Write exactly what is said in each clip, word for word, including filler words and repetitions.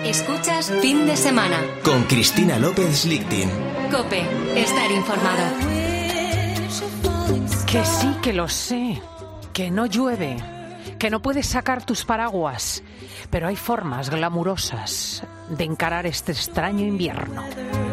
Escuchas Fin de Semana con Cristina López Lichtin. COPE, estar informado. Que sí, que lo sé, que no llueve, que no puedes sacar tus paraguas, pero hay formas glamurosas de encarar este extraño invierno.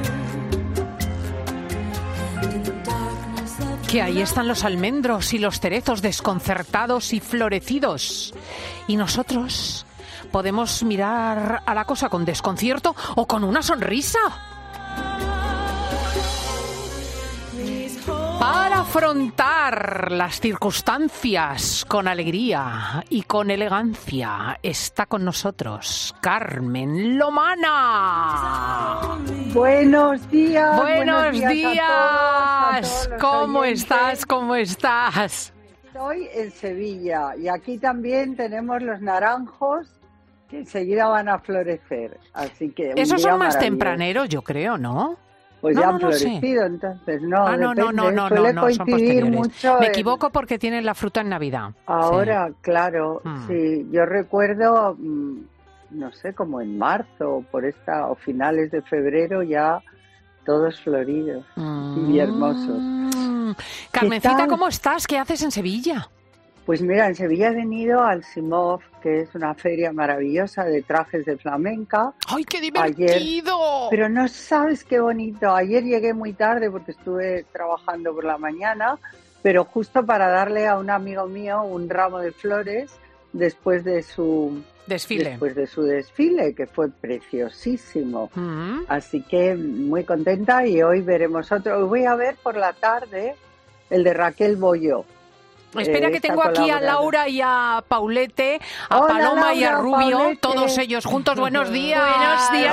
Que ahí están los almendros y los cerezos desconcertados y florecidos. Y nosotros podemos mirar a la cosa con desconcierto o con una sonrisa. Para afrontar las circunstancias con alegría y con elegancia está con nosotros Carmen Lomana. Buenos días. Buenos, buenos días. días. A todos, a todos ¿Cómo oyentes. estás? ¿Cómo estás? Estoy en Sevilla y aquí también tenemos los naranjos que enseguida van a florecer. Así que un Esos día son más maravilloso. tempraneros, yo creo, ¿no? Pues No, ya no, han no sé. florecido, entonces no. Ah, no, no, depende, no, no, suele no, no, son coincidir posteriores. mucho Me en- equivoco porque tienen la fruta en Navidad. Ahora, Sí. claro, Mm. sí. Yo recuerdo, mm, no sé, como en marzo por esta o finales de febrero ya todos floridos y hermosos. Mm. Carmencita, tal? ¿cómo estás? ¿Qué haces en Sevilla? Pues mira, en Sevilla he venido al Simov, que es una feria maravillosa de trajes de flamenca. ¡Ay, qué Ayer, divertido! pero no sabes qué bonito. Ayer llegué muy tarde porque estuve trabajando por la mañana, pero justo para darle a un amigo mío un ramo de flores después de su Desfile. después de su desfile, que fue preciosísimo. Mm. Así que muy contenta y hoy veremos otro. Hoy voy a ver por la tarde el de Raquel Bollo. Espera Eh, que esta tengo aquí a colaboradora. Laura y a Paulete, a Hola, Paloma y a Laura, Rubio, Paulete. todos ellos juntos. Buenos días. Buenos días,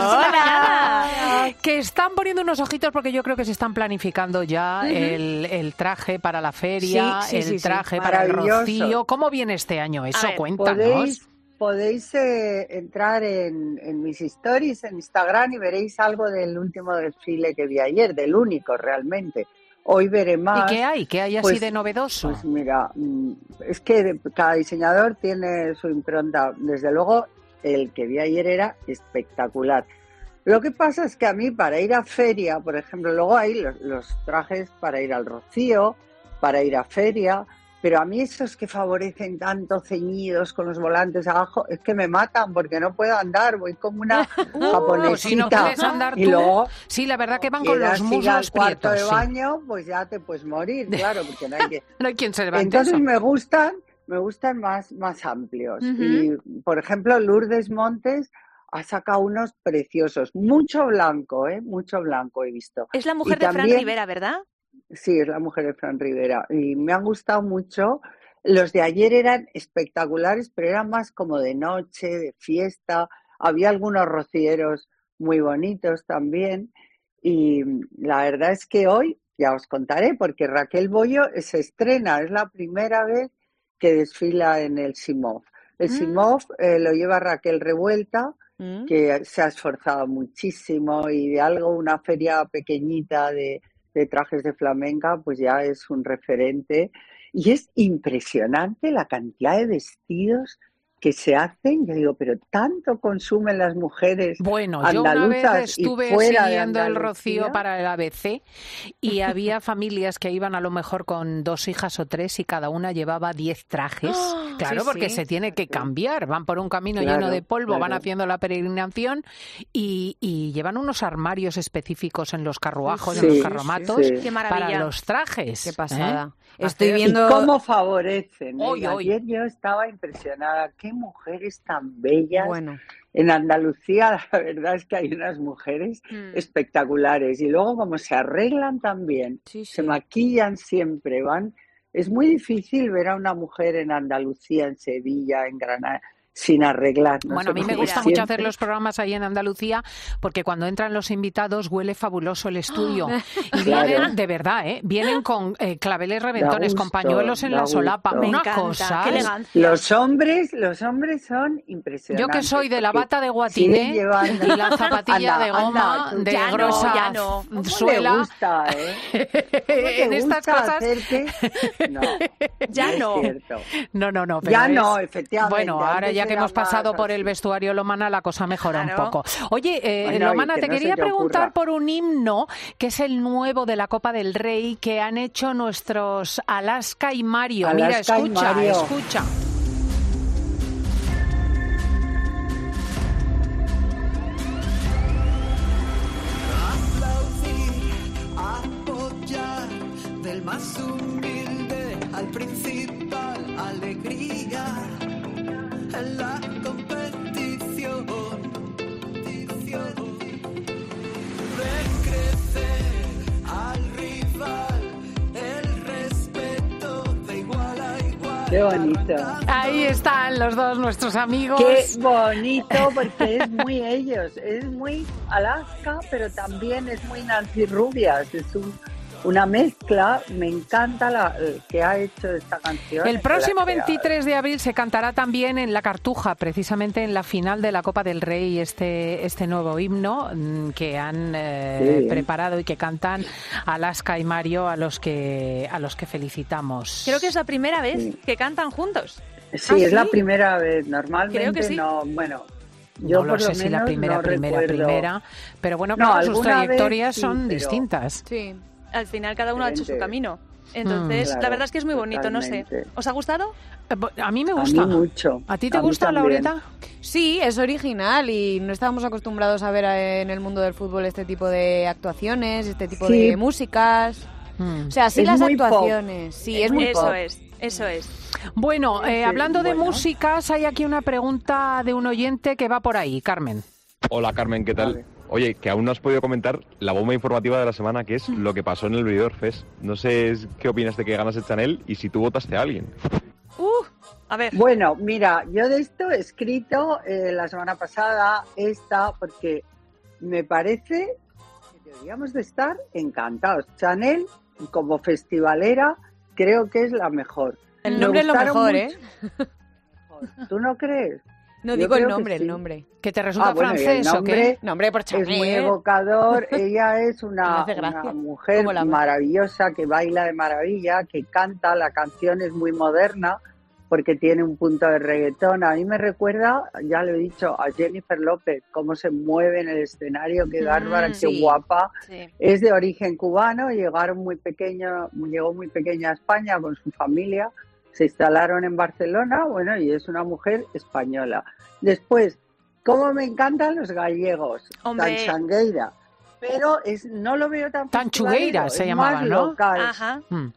Hola. Que están poniendo unos ojitos porque yo creo que se están planificando ya Ujú. el, el traje para la feria, Sí, sí, el sí, sí. traje para el Maravilloso. rocío. ¿Cómo viene este año eso? ver, Cuéntanos. Podéis, podéis eh, entrar en, en mis stories en Instagram y veréis algo del último desfile que vi ayer, del único realmente. Hoy veré ¿Y más. qué hay? ¿Qué hay así Pues- de novedoso? Pues mira, mm, es que cada diseñador tiene su impronta. Desde luego, el que vi ayer era espectacular. Lo que pasa es que a mí, para ir a feria, por ejemplo, luego hay los, los trajes para ir al Rocío, para ir a feria, pero a mí esos que favorecen tanto ceñidos con los volantes abajo, es que me matan porque no puedo andar, voy como una japonesita. Pues si no quieres andar y tú, luego sí, la verdad que van con quieras los ir al muslos cuarto prietos. de sí. baño, pues ya te puedes morir, claro, porque no hay que... No hay quien se levante Entonces eso. me gustan, me gustan más, más amplios. Ujú. Y, por ejemplo, Lourdes Montes ha sacado unos preciosos. Mucho blanco, ¿eh? Mucho blanco he visto. Es la mujer Y de Fran también- Rivera, ¿verdad? Sí, es la mujer de Fran Rivera. Y me han gustado mucho. Los de ayer eran espectaculares, pero eran más como de noche, de fiesta. Había algunos rocieros muy bonitos también. Y la verdad es que hoy, ya os contaré, porque Raquel Bollo se estrena, es la primera vez que desfila en el Simov. El Mm. Simov eh, lo lleva Raquel Revuelta, Mm. que se ha esforzado muchísimo y de algo, una feria pequeñita de, de trajes de flamenca, pues ya es un referente. Y es impresionante la cantidad de vestidos que se hacen. Yo digo, pero tanto consumen las mujeres Bueno, yo una vez andaluzas y estuve fuera de siguiendo el Andalucía. rocío para el A B C y había familias que iban a lo mejor con dos hijas o tres y cada una llevaba diez trajes. ¡Oh! Claro, Sí, porque sí. se tiene que cambiar. Van por un camino Claro, lleno de polvo, van claro. haciendo la peregrinación y, y llevan unos armarios específicos en los carruajos, en Sí, los sí, carromatos, sí. Qué para maravilla. los trajes. Qué pasada. ¿Eh? Estoy Hacer- Y viendo... cómo favorecen. ¿eh? Hoy, hoy. Ayer yo estaba impresionada. Qué mujeres tan bellas. Bueno. En Andalucía, la verdad es que hay unas mujeres Mm. espectaculares. Y luego, como se arreglan también, Sí, sí. se maquillan siempre, van. Es muy difícil ver a una mujer en Andalucía, en Sevilla, en Granada, sin arreglar. No Bueno, sé a mí me cómo gusta siempre. mucho hacer los programas ahí en Andalucía porque cuando entran los invitados huele fabuloso el estudio. Y Claro. vienen, de verdad, ¿eh? Vienen con eh, claveles reventones, Da con gusto, pañuelos en da la solapa. gusto. Me Una encanta. cosa. Qué elegancia. Los hombres, los hombres son impresionantes. Yo que soy de la porque bata de siguen guatiné llevando- y la zapatilla Anda, de goma anda, tú- de Ya no, gruesa ya no. ¿Cómo suela. le gusta, eh? ¿Cómo te En estas gusta cosas. hacerte? No, Ya no no. es cierto. No, no, no. pero Ya es- no, efectivamente. Bueno, ahora Antes ya que hemos pasado por el vestuario Lomana, la cosa mejora Claro. un poco. Oye, eh, Bueno, Lomana, y que te no se quería te preguntar ocurra. por un himno que es el nuevo de la Copa del Rey que han hecho nuestros Alaska y Mario. Mira, Alaska y escucha, Mario. escucha. Apoyar del más humilde al principal, alegría en la competición, ver crecer al rival, el respeto de igual a igual. Qué bonito. Ahí están los dos, nuestros amigos. Qué bonito, porque es muy ellos, es muy Alaska, pero también es muy Nancy Rubias, es un, una mezcla. Me encanta la que ha hecho esta canción. El próximo La que ha- veintitrés de abril se cantará también en La Cartuja, precisamente en la final de la Copa del Rey, este, este nuevo himno mm, que han eh, Sí. preparado y que cantan Alaska y Mario, a los que, a los que felicitamos. Creo que es la primera vez Sí. que cantan juntos. Sí, ¿Ah, es la sí? primera vez. Normalmente Creo que sí. no, bueno, yo no por lo sé lo si menos la primera, no primera, recuerdo. primera, pero bueno, No, claro, sus alguna vez trayectorias sí, son pero- distintas. Sí. Al final cada uno ha hecho su Diferente. camino. Entonces, Mm. la Claro, verdad es que es muy bonito, no sé. totalmente. ¿Os ha gustado? Eh, bo- A mí me A gusta. mí mucho. ¿A ti te A mí gusta, también. Laurita? Sí, es original y no estábamos acostumbrados a ver eh, en el mundo del fútbol este tipo de actuaciones, este tipo Sí. de músicas. Mm. O sea, sí Es las muy pop. actuaciones. Sí, es muy eso pop. es, eso es. Bueno, eh, Sí, hablando de bueno. músicas, hay aquí una pregunta de un oyente que va por ahí, Carmen. Hola Carmen, ¿qué tal? Vale. Oye, que aún no has podido comentar la bomba informativa de la semana, que es lo que pasó en el Benidorm Fest. No sé es- qué opinas de que ganas el Chanel y si tú votaste a alguien. Uh, a ver. Bueno, mira, yo de esto he escrito eh, la semana pasada esta porque me parece que deberíamos de estar encantados. Chanel, como festivalera, creo que es la mejor. El Me nombre es lo gustaron mejor, mucho- ¿eh? ¿Tú no crees? No Yo digo el creo que nombre, el sí. nombre. ¿Que te resulta Ah, bueno, y el francés o nombre qué? Nombre por es muy Chanel. evocador. Ella es Me una, hace gracia. una mujer Como la- maravillosa que baila de maravilla, que canta. La canción es muy moderna porque tiene un punto de reggaetón. A mí me recuerda, ya lo he dicho, a Jennifer López, cómo se mueve en el escenario, qué Mm, bárbara, qué sí. guapa. Sí. Es de origen cubano, llegaron muy pequeño, llegó muy pequeña a España con su familia, se instalaron en Barcelona, bueno, y es una mujer española. Después, cómo me encantan los gallegos, Hombre. tan changueira, pero es, no lo veo tan Tan festivalero, chugueira se es llamaba, más ¿no? local. Ajá. Mm.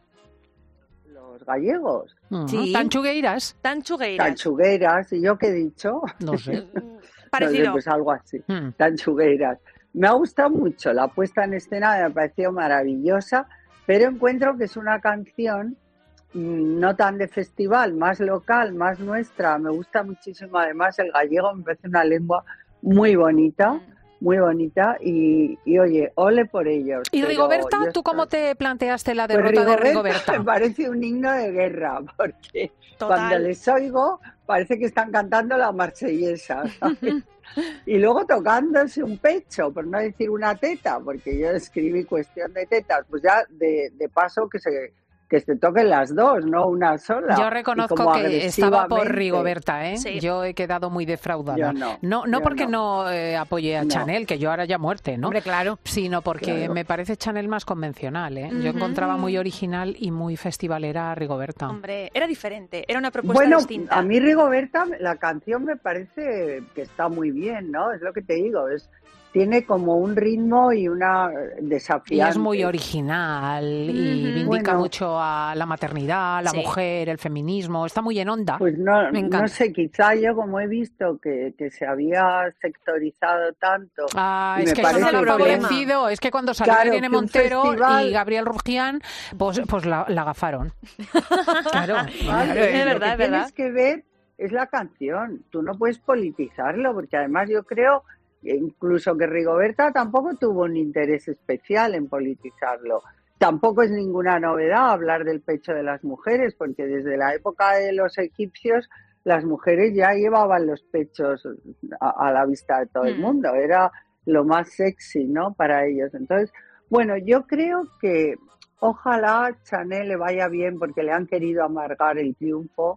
Los gallegos, Mm. Sí. ¿Tan chugueiras? Tan chugueiras. tan chugueras, ¿y yo qué he dicho? No sé. Mm, No sé, Parecido. pues algo así. Mm. Tan chugueiras. Me ha gustado mucho, la puesta en escena me ha parecido maravillosa, pero encuentro que es una canción mm, no tan de festival, más local, más nuestra. Me gusta muchísimo, además el gallego me parece una lengua muy bonita, Mm. muy bonita y, y oye, ole por ellos. ¿Y pero Rigoberta? yo ¿Tú cómo estoy- te planteaste la Pues derrota de Me Rigoberta? parece un himno de guerra, porque Total. cuando les oigo parece que están cantando la marsellesa, ¿sabes? Y luego tocándose un pecho, por no decir una teta, porque yo escribí cuestión de tetas, pues ya de, de paso que se que se toquen las dos, no una sola. Yo Y reconozco como que estaba por agresivamente. Rigoberta, ¿eh? Sí. Yo he quedado muy defraudada. Yo no, no, no yo porque no. no, eh, apoye a No. Chanel, que yo ahora ya muerte, ¿no? Hombre, claro. Sino porque Claro. me parece Chanel más convencional, ¿eh? Yo Ujú. encontraba muy original y muy festivalera a Rigoberta. Hombre, era diferente. Era una propuesta Bueno, distinta. a mí Rigoberta, la canción me parece que está muy bien, ¿no? Es lo que te digo, es tiene como un ritmo y una Y desafiante. es muy original y Ujú. vindica Bueno. mucho a la maternidad, la Sí. mujer, el feminismo. Está muy en onda. Pues no, Me encanta. no sé, quizá yo como he visto que, que se había sectorizado tanto. Ah, y es me que eso parece no lo ha que- favorecido. Es que cuando salió Claro, Irene que un Montero festival- y Gabriel Rufián, pues, pues la, la agafaron. Claro. Vale, es lo verdad, que es verdad. tienes que ver es la canción. Tú no puedes politizarlo, porque además yo creo que incluso que Rigoberta tampoco tuvo un interés especial en politizarlo. Tampoco es ninguna novedad hablar del pecho de las mujeres, porque desde la época de los egipcios las mujeres ya llevaban los pechos a, a la vista de todo el Mm. mundo. Era lo más sexy, ¿no? Para ellos. Entonces, bueno, yo creo que ojalá Chanel le vaya bien porque le han querido amargar el triunfo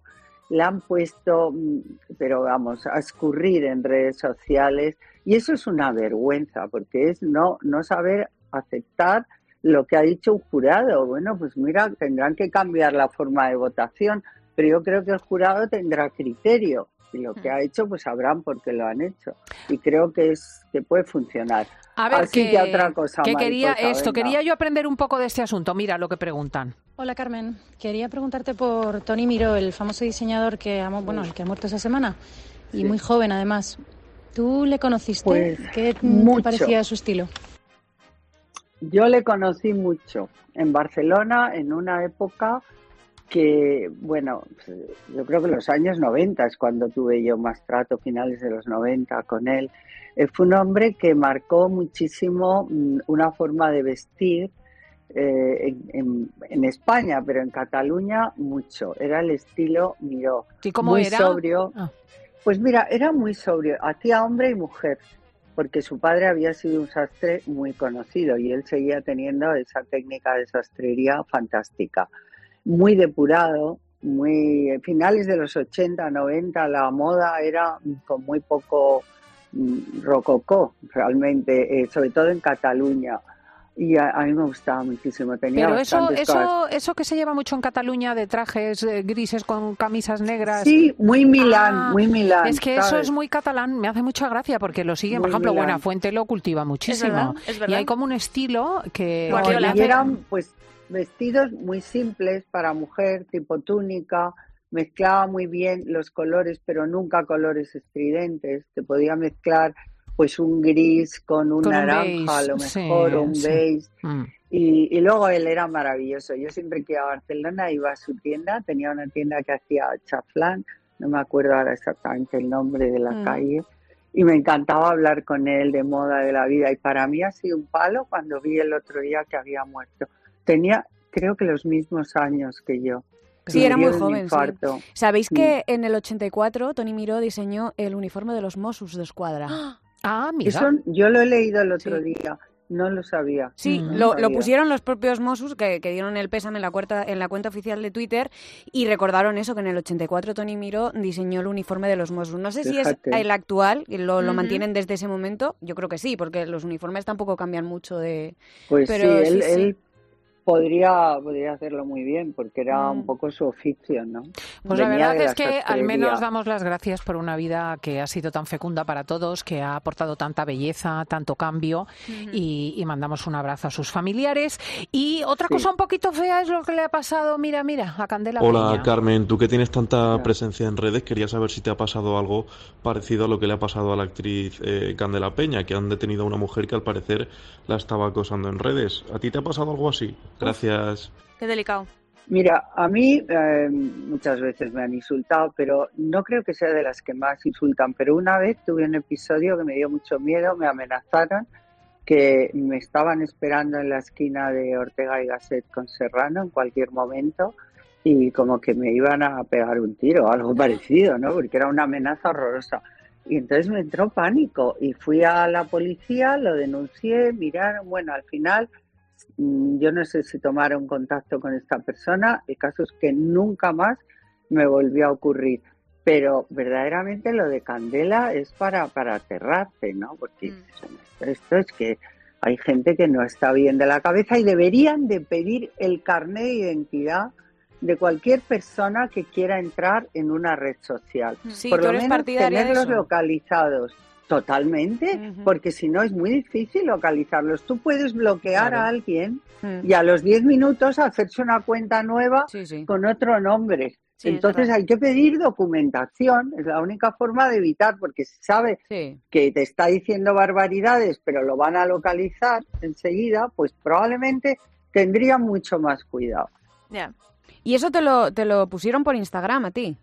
le han puesto, pero vamos, a escurrir en redes sociales, y eso es una vergüenza, porque es no, no saber aceptar lo que ha dicho un jurado. Bueno, pues mira, tendrán que cambiar la forma de votación, pero yo creo que el jurado tendrá criterio, y lo que ha hecho, pues sabrán por qué lo han hecho, y creo que es que puede funcionar. A ver, Así que, que otra cosa, que quería mariposa, esto, venga. quería yo aprender un poco de este asunto. Mira lo que preguntan. Hola Carmen, quería preguntarte por Tony Miró, el famoso diseñador que ha, bueno, el que ha muerto esa semana, y Sí. muy joven además. ¿Tú le conociste? Pues, ¿Qué te mucho. parecía su estilo? Yo le conocí mucho en Barcelona en una época que, bueno, yo creo que los años noventa es cuando tuve yo más trato, finales de los noventa con él. Eh, fue un hombre que marcó muchísimo mm, una forma de vestir eh, en, en, en España, pero en Cataluña mucho. Era el estilo Miró. ¿Y cómo muy era? sobrio. Ah. Pues mira, era muy sobrio. Hacía hombre y mujer, porque su padre había sido un sastre muy conocido y él seguía teniendo esa técnica de sastrería fantástica. Muy depurado, muy finales de los ochenta, noventa, la moda era con muy poco mm, rococó, realmente, eh, sobre todo en Cataluña. Y a, a mí me gustaba muchísimo. Tenía Pero eso, bastantes eso, cosas. eso que se lleva mucho en Cataluña de trajes eh, grises con camisas negras. Sí, muy Milán, Ah, muy Milán. Es que eso ¿sabes? es muy catalán, me hace mucha gracia porque lo siguen, por Muy ejemplo, Milán. Buenafuente lo cultiva muchísimo. verdad, es verdad. Y hay como un estilo que... No, Guardiola. y eran pues vestidos muy simples para mujer, tipo túnica, mezclaba muy bien los colores, pero nunca colores estridentes. Te podía mezclar pues un gris con un Con un naranja, a beige, lo sí, mejor, o un sí. beige. Mm. Y, y luego él era maravilloso. Yo siempre que iba a Barcelona iba a su tienda, tenía una tienda que hacía chaflán, no me acuerdo ahora exactamente el nombre de la Mm. calle, y me encantaba hablar con él de moda, de la vida, y para mí ha sido un palo cuando vi el otro día que había muerto. Tenía, creo que los mismos años que yo. Sí, Me era dio muy un joven, sí. infarto. ¿Sabéis Sí. que en el ochenta y cuatro Tony Miró diseñó el uniforme de los Mossos de Escuadra? Ah, mira. Eso yo lo he leído el otro Sí. día, no lo sabía. Sí, Mm. no lo, lo sabía. pusieron los propios Mossos que, que dieron el pésame en la, cuarta, en la cuenta oficial de Twitter y recordaron eso, que en el ochenta y cuatro Tony Miró diseñó el uniforme de los Mossos. No sé si Fíjate. es el actual, y lo, lo Ujú. mantienen desde ese momento. Yo creo que sí, porque los uniformes tampoco cambian mucho de... Pues Pero sí, sí, él, sí. él podría, podría hacerlo muy bien, porque era Mm. un poco su oficio, ¿no? Pues la Venía verdad de es la que al sastrería. menos damos las gracias por una vida que ha sido tan fecunda para todos, que ha aportado tanta belleza, tanto cambio, y, y mandamos un abrazo a sus familiares. Y otra Sí. cosa un poquito fea es lo que le ha pasado, mira, mira, a Candela Hola Peña. Carmen, tú que tienes tanta Hola. presencia en redes, quería saber si te ha pasado algo parecido a lo que le ha pasado a la actriz eh, Candela Peña, que han detenido a una mujer que al parecer la estaba acosando en redes. ¿A ti te ha pasado algo así? Gracias. Qué delicado. Mira, a mí eh, muchas veces me han insultado, pero no creo que sea de las que más insultan. Pero una vez tuve un episodio que me dio mucho miedo, me amenazaron que me estaban esperando en la esquina de Ortega y Gasset con Serrano en cualquier momento y como que me iban a pegar un tiro o algo parecido, ¿no? Porque era una amenaza horrorosa. Y entonces me entró pánico y fui a la policía, lo denuncié, miraron, bueno, al final mm, yo no sé si tomaron contacto con esta persona, el caso es que nunca más me volvió a ocurrir. Pero verdaderamente lo de Candela es para, para aterrarte, ¿no? Porque Mm. esto es que hay gente que no está bien de la cabeza y deberían de pedir el carnet de identidad de cualquier persona que quiera entrar en una red social. Sí, Por tú lo eres menos partidaria de tenerlos eso. localizados. Totalmente, Ujú. porque si no es muy difícil localizarlos. Tú puedes bloquear Claro. a alguien Mm. y a los diez minutos hacerse una cuenta nueva Sí, sí. con otro nombre. Sí, es Entonces verdad. hay que pedir documentación, es la única forma de evitar, porque si sabe Sí. que te está diciendo barbaridades, pero lo van a localizar enseguida, pues probablemente tendría mucho más cuidado. Ya. ¿Y eso te lo, te lo pusieron por Instagram a ti?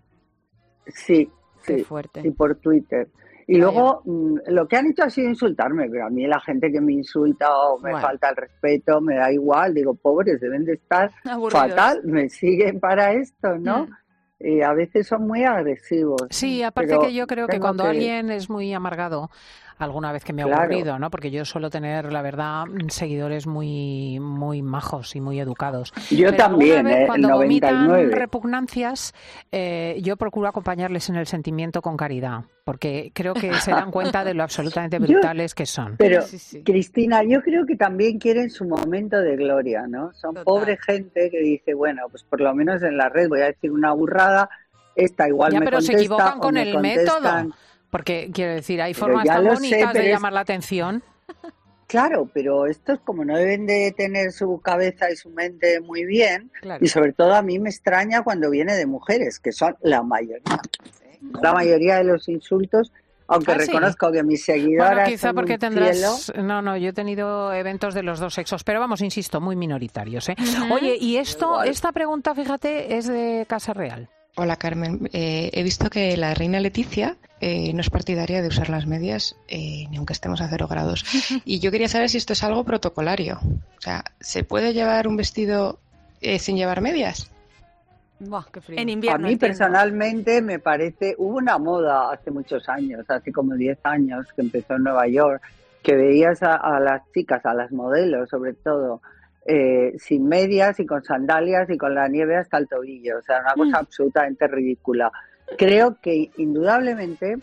Sí, Qué sí, fuerte. y por Twitter. Y Vaya. luego mm, lo que han hecho ha sido insultarme, pero a mí la gente que me insulta o me Bueno. falta el respeto, me da igual, digo, pobres, deben de estar Aburridos. fatal, me siguen para esto, ¿no? Mm. Y a veces son muy agresivos. Sí, aparte pero que yo creo que tengo cuando que- alguien es muy amargado, alguna vez que me ha Claro. ocurrido, ¿no? Porque yo suelo tener, la verdad, seguidores muy muy majos y muy educados. Yo Pero también, alguna vez, ¿eh? El cuando noventa y nueve. vomitan repugnancias, eh, yo procuro acompañarles en el sentimiento con caridad, porque creo que se dan cuenta de lo absolutamente Yo- brutales que son. Pero, Cristina, yo creo que también quieren su momento de gloria, ¿no? Son pobre gente que dice, bueno, pues por lo menos en la red voy a decir una burrada, esta igual Ya, me pero contesta se equivocan o con me el contestan. método. Porque, quiero decir, hay Pero formas ya tan lo sé, bonitas pero de es- llamar la atención. Claro, pero estos como no deben de tener su cabeza y su mente muy bien, Claro. y sobre todo a mí me extraña cuando viene de mujeres, que son la mayoría. ¿eh? La mayoría de los insultos, aunque Ah, sí. reconozco que mis seguidoras Bueno, quizá son porque un tendrás... cielo. No, no, yo he tenido eventos de los dos sexos, pero vamos, insisto, muy minoritarios, ¿eh? Ujú. Oye, y esto, Igual. esta pregunta, fíjate, es de Casa Real. Hola Carmen, Eh, he visto que la reina Leticia eh, no es partidaria de usar las medias eh, ni aunque estemos a cero grados. Y yo quería saber si esto es algo protocolario. O sea, ¿se puede llevar un vestido eh, sin llevar medias? Buah, qué frío. En A invierno. mí entiendo. personalmente me parece, hubo una moda hace muchos años, hace como diez años, que empezó en Nueva York, que veías a, a las chicas, a las modelos sobre todo, eh, sin medias y con sandalias y con la nieve hasta el tobillo. O sea, una cosa Mm. absolutamente ridícula. Creo que indudablemente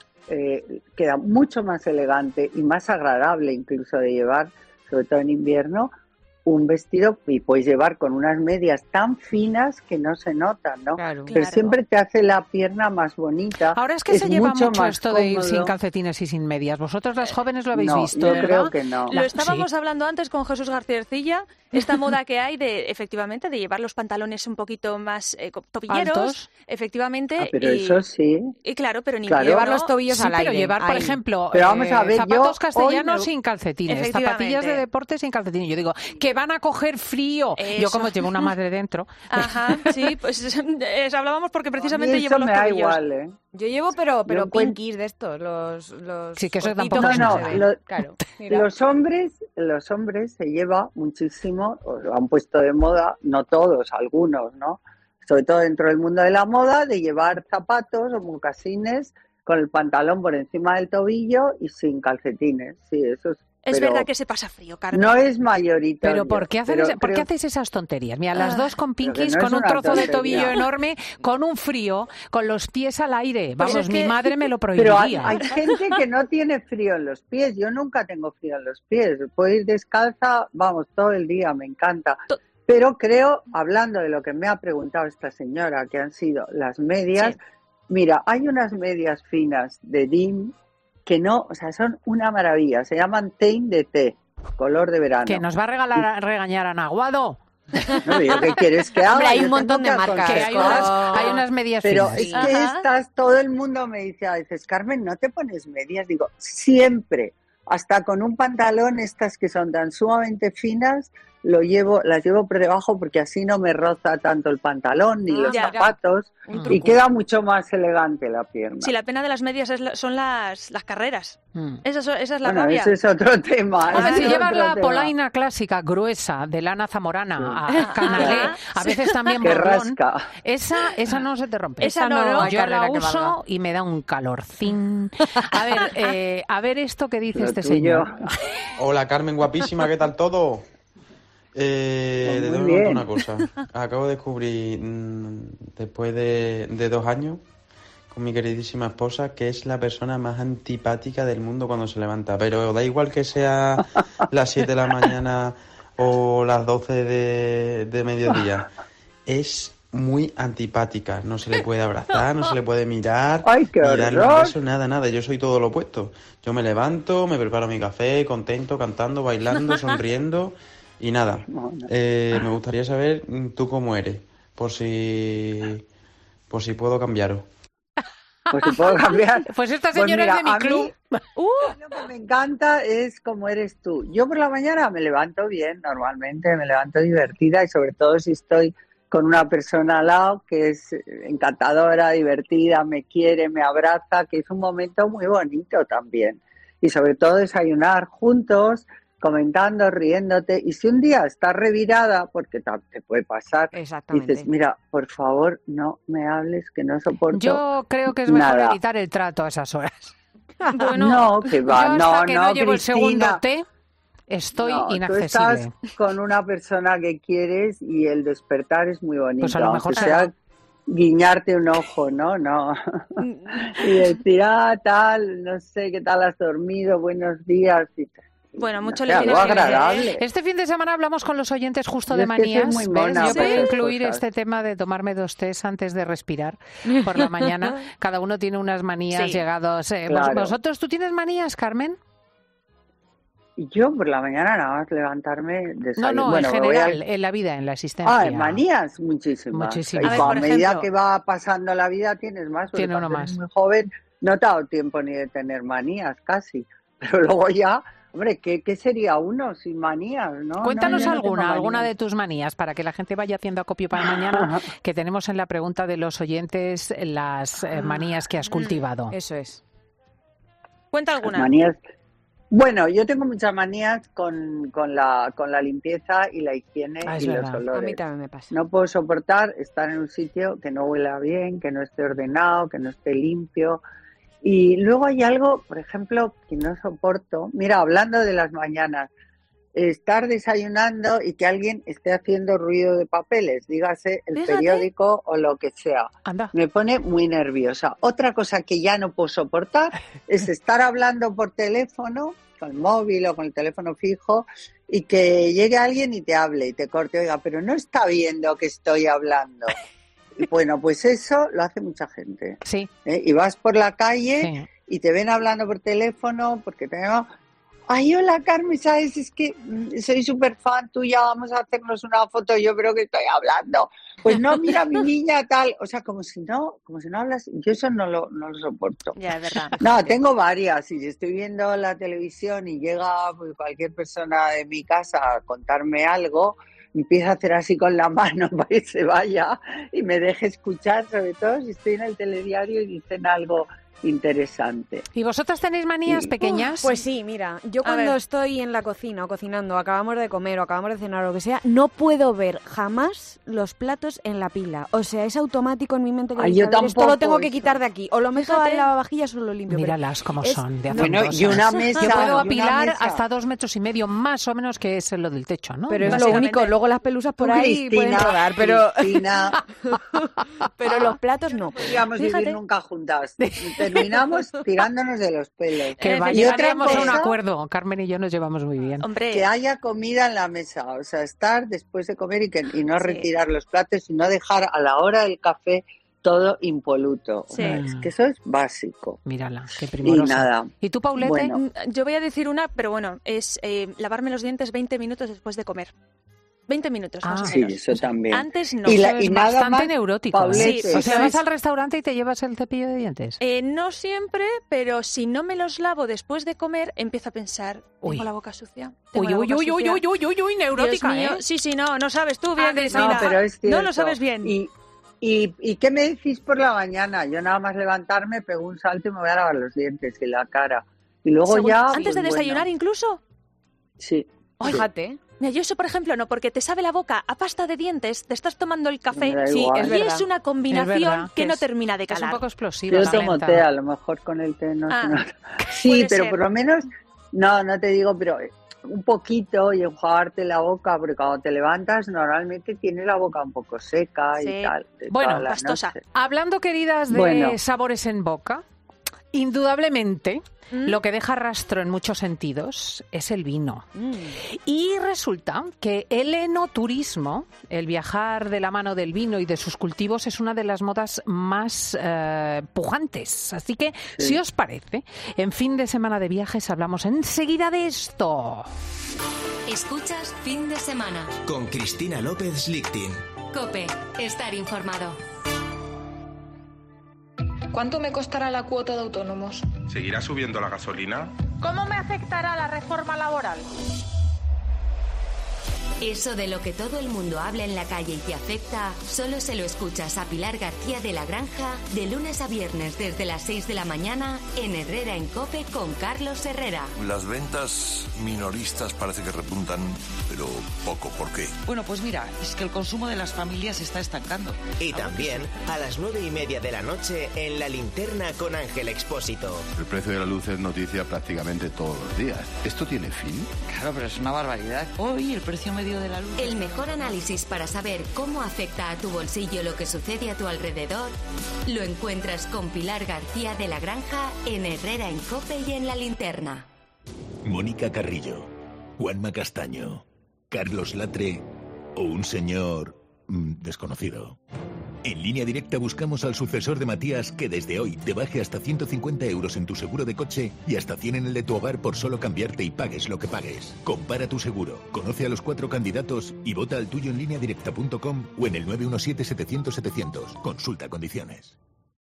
eh, queda mucho más elegante y más agradable incluso de llevar, sobre todo en invierno, un vestido, y puedes llevar con unas medias tan finas que no se notan, ¿no? Claro. Pero Claro. siempre te hace la pierna más bonita. Ahora es que se lleva mucho mucho más esto de ir cómodo. sin calcetines y sin medias. Vosotros las jóvenes lo habéis No, visto, yo ¿verdad? creo que no. Lo La- estábamos sí. hablando antes con Jesús García Ercilla, esta moda que hay de, efectivamente, de llevar los pantalones un poquito más eh, co- tobilleros, Altos. efectivamente. Ah, pero y, eso sí. y claro, pero en Claro. invierno... Llevar los tobillos Sí, al pero aire. llevar, por ahí. ejemplo, Pero vamos a eh, ver, zapatos yo castellanos hoy me- sin calcetines, Efectivamente. zapatillas de deporte sin calcetines. Yo digo, que van a coger frío. Yo Eso. como llevo una madre dentro. Ajá, sí, pues eh, hablábamos porque A precisamente mí llevo eso los me da tobillos. igual, ¿eh? Yo llevo, pero, pero Yo encuent- pinkies de estos, los, los Sí, que eso cortitos tampoco que se no ve. se ven. lo- Claro, mira. Los hombres, los hombres se lleva muchísimo, o lo han puesto de moda, no todos, algunos, ¿no? Sobre todo dentro del mundo de la moda, de llevar zapatos o mocasines con el pantalón por encima del tobillo y sin calcetines. Sí, eso es. Es pero verdad que se pasa frío, Carmen. no es mayoritario. Pero ¿por qué, hacen pero ese- ¿por qué creo- hacéis esas tonterías? Mira, las Ah, dos con pero que pinkies, no es con un una trozo de tontería. tobillo enorme, con un frío, con los pies al aire. Pues Vamos, es mi que- madre me lo Pero hay, prohibiría. hay gente que no tiene frío en los pies. Yo nunca tengo frío en los pies. Puedo ir descalza, vamos, todo el día, me encanta. To- Pero creo, hablando de lo que me ha preguntado esta señora, que han sido las medias, Sí. mira, hay unas medias finas de D I M que no, o sea, son una maravilla. Se llaman Tein de té, color de verano. Que nos va a regalar, a regañar a Naguado. No, yo, ¿qué quieres que haga? Hombre, hay Yo un montón tengo de que marcas. Que aconsejar. hay unas, hay unas medias Pero finas. es que Ajá. estas, todo el mundo me dice, a veces, Carmen, ¿no te pones medias? Digo, siempre, hasta con un pantalón, estas que son tan sumamente finas, lo llevo, las llevo por debajo porque así no me roza tanto el pantalón ni Ah, los ya. zapatos Un y truco. queda mucho más elegante la pierna. Si la pena de las medias es la- son las, las carreras. Mm. Esa, es- esa es la bueno, rabia. ese es otro tema. A ver, ese si es llevas otro la tema. polaina clásica gruesa de lana zamorana Sí. a canalé, a veces también Que borlón, rasca. esa, esa no se te rompe. Esa no, ¿no? Yo la Carrera que uso valga. y me da un calorcín. A ver, eh, a ver esto que dice Lo este tuyo. señor. Hola Carmen, guapísima, ¿qué tal todo? Eh, Pues te muy tengo que contar bien. una cosa. Acabo de descubrir, mm, después de, de dos años, con mi queridísima esposa, que es la persona más antipática del mundo cuando se levanta. Pero da igual que sea las siete de la mañana o las doce de, de mediodía. Es muy antipática. No se le puede abrazar, no se le puede mirar, ¡Ay, qué ni darle un horror! beso, nada, nada. Yo soy todo lo opuesto. Yo me levanto, me preparo mi café, contento, cantando, bailando, sonriendo y nada. Bueno. Eh, me gustaría saber mm, tú cómo eres, por si por si puedo cambiaros. Pues si puedo cambiar. Pues esta Pues señora mira, es de mi a club. mí, lo que me encanta es como eres tú. Yo por la mañana me levanto bien, normalmente, me levanto divertida y sobre todo si estoy con una persona al lado que es encantadora, divertida, me quiere, me abraza, que es un momento muy bonito también. Y sobre todo desayunar juntos, comentando, riéndote. Y si un día estás revirada, porque ta- te puede pasar, Exactamente. dices, mira, por favor, no me hables, que no soporto Yo creo que es mejor nada. evitar el trato a esas horas. Bueno, no, que va, yo hasta no, que no, no llevo el Cristina. segundo té, estoy No, inaccesible. Tú estás con una persona que quieres y el despertar es muy bonito. Pues a lo mejor aunque sea guiñarte un ojo, ¿no? No. Y decir, ah, tal, no sé, ¿qué tal has dormido? Buenos días. Y tal. Bueno, mucho No le sé, tienes algo que decir, ¿eh? agradable. Este fin de semana hablamos con los oyentes justo Yo de es que soy manías. muy ¿ves? mona Yo para puedo esas incluir cosas. este tema de tomarme dos tés antes de respirar por la mañana. Cada uno tiene unas manías Sí. llegados. eh, Claro. ¿Vosotros, tú tienes manías, Carmen? Y yo por la mañana nada más levantarme, No, desayuno. no, bueno, en me voy general, al- en la vida, en la existencia. Ah, en manías, muchísimas. Muchísimas. Y A ver, con por a medida ejemplo. que va pasando la vida tienes más. porque Tiene uno cuando eres más. muy joven no te ha dado tiempo ni de tener manías, casi. Pero luego ya, hombre, ¿qué, qué sería uno sin manías? ¿no? Cuéntanos No, yo no tengo alguna, alguna manías. de tus manías para que la gente vaya haciendo acopio para mañana, que tenemos en la pregunta de los oyentes las eh, manías que has cultivado. Eso es. Cuenta Las alguna. manías. Bueno, yo tengo muchas manías con, con, la, con la limpieza y la higiene Ah, es y los verdad. olores. A mí también me pasa. No puedo soportar estar en un sitio que no huela bien, que no esté ordenado, que no esté limpio. Y luego hay algo, por ejemplo, que no soporto. Mira, hablando de las mañanas, estar desayunando y que alguien esté haciendo ruido de papeles, dígase el Fíjate. periódico o lo que sea. Anda. Me pone muy nerviosa. Otra cosa que ya no puedo soportar es estar hablando por teléfono, con el móvil o con el teléfono fijo, y que llegue alguien y te hable y te corte, oiga, pero no está viendo que estoy hablando. Y bueno, pues eso lo hace mucha gente. Sí, ¿eh? Y vas por la calle sí. y te ven hablando por teléfono porque tenemos... Ay, hola Carmen, ¿sabes? Es que mm, soy súper fan tuya, vamos a hacernos una foto, yo creo que estoy hablando. Pues no, mira mi niña tal, o sea, como si no, como si no hablas, yo eso no lo, no lo soporto. Ya, es verdad. No, tengo varias, y si estoy viendo la televisión y llega pues, cualquier persona de mi casa a contarme algo, empieza a hacer así con la mano para que se vaya y me deje escuchar, sobre todo si estoy en el telediario y dicen algo interesante. ¿Y vosotras tenéis manías Sí. pequeñas? Pues sí, mira, yo A cuando ver. estoy en la cocina o cocinando, acabamos de comer o acabamos de cenar o lo que sea, no puedo ver jamás los platos en la pila. O sea, es automático en mi mente que Ay, dice, yo a ver, esto lo tampoco, tengo que eso. quitar de aquí. O lo meto Fíjate. al lavavajillas o lo limpio. pero Míralas como es- son, de no, Bueno, afrentosas. y una mesa. Yo puedo y una apilar mesa. hasta dos metros y medio, más o menos, que es lo del techo, ¿no? Pero es lo Básicamente. único, luego las pelusas por Tú, ahí pueden Cristina, rodar, pero, Cristina, pero los platos no. podríamos Fíjate. vivir nunca juntas. Terminamos tirándonos de los pelos. Que Eh, va, y otra llegaríamos a un cosa, acuerdo. Carmen y yo nos llevamos muy bien. Hombre, que haya comida en la mesa, o sea, estar después de comer y, que, y no Sí. retirar los platos y no dejar a la hora del café todo impoluto. O Sí. sea, es que eso es básico. Mírala, qué Y primorosa. nada, ¿Y tú, Paulete? Bueno. Mm, yo voy a decir una, pero bueno, es eh, lavarme los dientes veinte minutos después de comer. veinte minutos, más Ah, o sí, menos. eso también. Antes no. Y la- Eso es y nada bastante más, neurótico. ¿eh? Paulete, Sí, O sea, eso vas es. al restaurante y te llevas el cepillo de dientes. Eh, no siempre, pero si no me los lavo después de comer, empiezo a pensar, tengo Uy. la boca sucia. tengo Uy, la uy, boca uy, uy, sucia. uy, uy, uy, uy, Dios neurótica, mío. ¿eh? Sí, sí, no, no sabes tú bien, Ah, Cristina. no, pero es cierto. No lo sabes bien. Y, y, ¿Y qué me decís por la mañana? Yo nada más levantarme, pego un salto y me voy a lavar los dientes y la cara. Y luego Según- ya... ¿Antes de pues, desayunar bueno, incluso? Sí. Fíjate. Mira, yo eso, por ejemplo, no, porque te sabe la boca a pasta de dientes, te estás tomando el café, Me da Sí, igual. es y verdad. es una Es combinación verdad, que que no es- termina de Es un calar. poco explosiva. Yo la tomo lenta. té, a lo mejor con el té no Ah, se nota. Sí, puede pero ser. por lo menos, no, no te digo, pero un poquito y enjuagarte la boca, porque cuando te levantas normalmente tienes la boca un poco seca Sí. y tal. de Bueno, toda la pastosa. noche. Hablando, queridas, de Bueno. sabores en boca, indudablemente ¿Mm? lo que deja rastro en muchos sentidos es el vino. Mm. Y resulta que el enoturismo, el viajar de la mano del vino y de sus cultivos, es una de las modas más eh, pujantes. Así que, Sí. si os parece, en fin de semana de viajes hablamos enseguida de esto. Escuchas Fin de Semana. Con Cristina López Lichtin. Cope, estar informado. ¿Cuánto me costará la cuota de autónomos? ¿Seguirá subiendo la gasolina? ¿Cómo me afectará la reforma laboral? Eso de lo que todo el mundo habla en la calle y te afecta, solo se lo escuchas a Pilar García de la Granja de lunes a viernes desde las seis de la mañana en Herrera en COPE con Carlos Herrera. Las ventas minoristas parece que repuntan, pero poco. ¿Por qué? Bueno, pues mira, es que el consumo de las familias se está estancando. Y también a las nueve y media de la noche en La Linterna con Ángel Expósito. El precio de la luz es noticia prácticamente todos los días. ¿Esto tiene fin? Claro, pero es una barbaridad. Hoy el precio medio de la luz. El mejor análisis para saber cómo afecta a tu bolsillo lo que sucede a tu alrededor lo encuentras con Pilar García de la Granja en Herrera en COPE y en La Linterna. Mónica Carrillo, Juanma Castaño, Carlos Latre o un señor mmm, desconocido. En Línea Directa buscamos al sucesor de Matías que desde hoy te baje hasta ciento cincuenta euros en tu seguro de coche y hasta cien en el de tu hogar por solo cambiarte y pagues lo que pagues. Compara tu seguro, conoce a los cuatro candidatos y vota al tuyo en línea directa punto com o en el nueve uno siete setecientos setecientos. Consulta condiciones.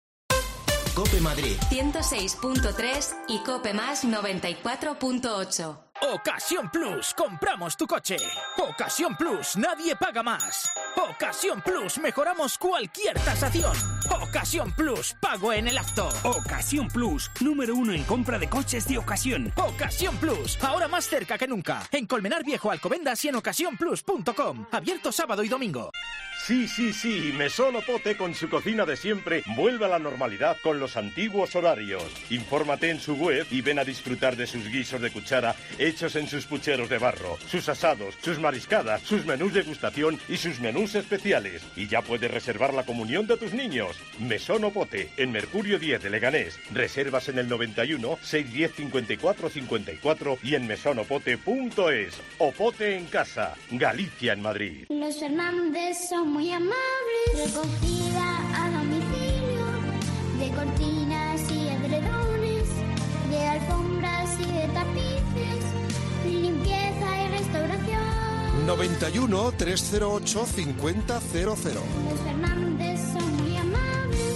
COPE Madrid ciento seis punto tres y COPE Más noventa y cuatro punto ocho. Ocasión Plus, compramos tu coche. Ocasión Plus, nadie paga más. Ocasión Plus, mejoramos cualquier tasación. Ocasión Plus, pago en el acto. Ocasión Plus, número uno en compra de coches de ocasión. Ocasión Plus, ahora más cerca que nunca. En Colmenar Viejo, Alcobendas y en ocasión plus punto com. Abierto sábado y domingo. Sí, sí, sí, Mesón Opote con su cocina de siempre vuelve a la normalidad con los antiguos horarios. Infórmate en su web y ven a disfrutar de sus guisos de cuchara hechos en sus pucheros de barro, sus asados, sus mariscadas, sus menús de degustación y sus menús especiales. Y ya puedes reservar la comunión de tus niños. Mesón Opote, en Mercurio diez de Leganés. Reservas en el noventa y uno, seiscientos diez, cincuenta y cuatro cincuenta y cuatro y en mesón opote punto es. Opote en casa, Galicia en Madrid. Los Fernández son muy amables, recogida a domicilio, de cortinas y edredones, de alfombras y de tapices, limpieza y restauración. noventa y uno, trescientos ocho, cincuenta cero cero. Los Fernández son muy amables.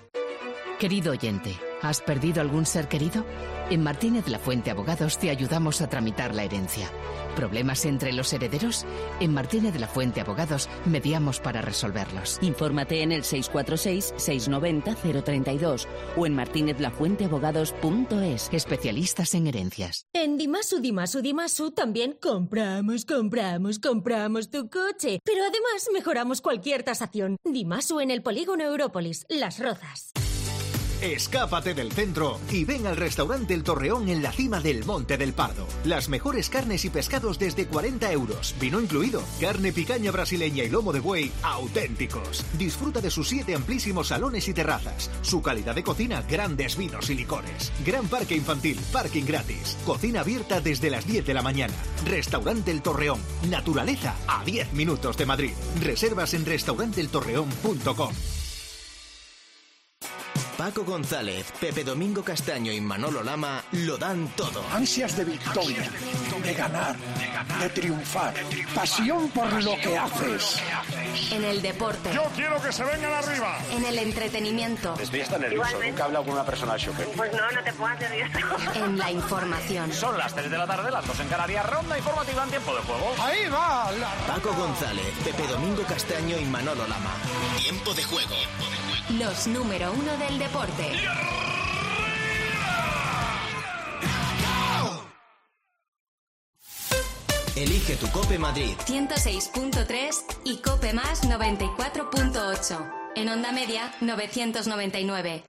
Querido oyente, ¿has perdido algún ser querido? En Martínez La Fuente Abogados te ayudamos a tramitar la herencia. ¿Problemas entre los herederos? En Martínez La Fuente Abogados mediamos para resolverlos. Infórmate en el seis cuatro seis, seis nueve cero, cero tres dos o en martínez la fuente abogados punto es. Especialistas en herencias. En Dimasu, Dimasu, Dimasu también compramos, compramos, compramos tu coche. Pero además mejoramos cualquier tasación. Dimasu en el polígono Európolis, Las Rozas. Escápate del centro y ven al restaurante El Torreón en la cima del Monte del Pardo. Las mejores carnes y pescados desde cuarenta euros, vino incluido, carne picaña brasileña y lomo de buey auténticos. Disfruta de sus siete amplísimos salones y terrazas, su calidad de cocina, grandes vinos y licores. Gran parque infantil, parking gratis, cocina abierta desde las diez de la mañana. Restaurante El Torreón, naturaleza a diez minutos de Madrid. Reservas en restaurante el torreón punto com. Paco González, Pepe Domingo Castaño y Manolo Lama lo dan todo. Ansias de victoria, de ganar, de triunfar, pasión por lo que haces. En el deporte. Yo quiero que se vengan arriba. En el entretenimiento. Estoy hasta nervioso, Igualmente. Nunca he hablado con una persona al chofer. Pues no, no te pongas nervioso. En la información. Son las tres de la tarde, las dos en Canarias, ronda informativa en tiempo de juego. Ahí va la... Paco González, Pepe Domingo Castaño y Manolo Lama. Tiempo de juego. Los número uno del deporte. Elige tu COPE Madrid. ciento seis punto tres y COPE Más noventa y cuatro punto ocho. En onda media, novecientos noventa y nueve.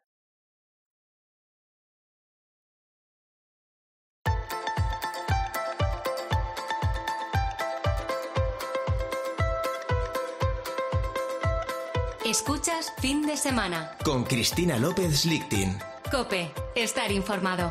Escuchas Fin de Semana. Con Cristina López Lichtin. COPE, estar informado.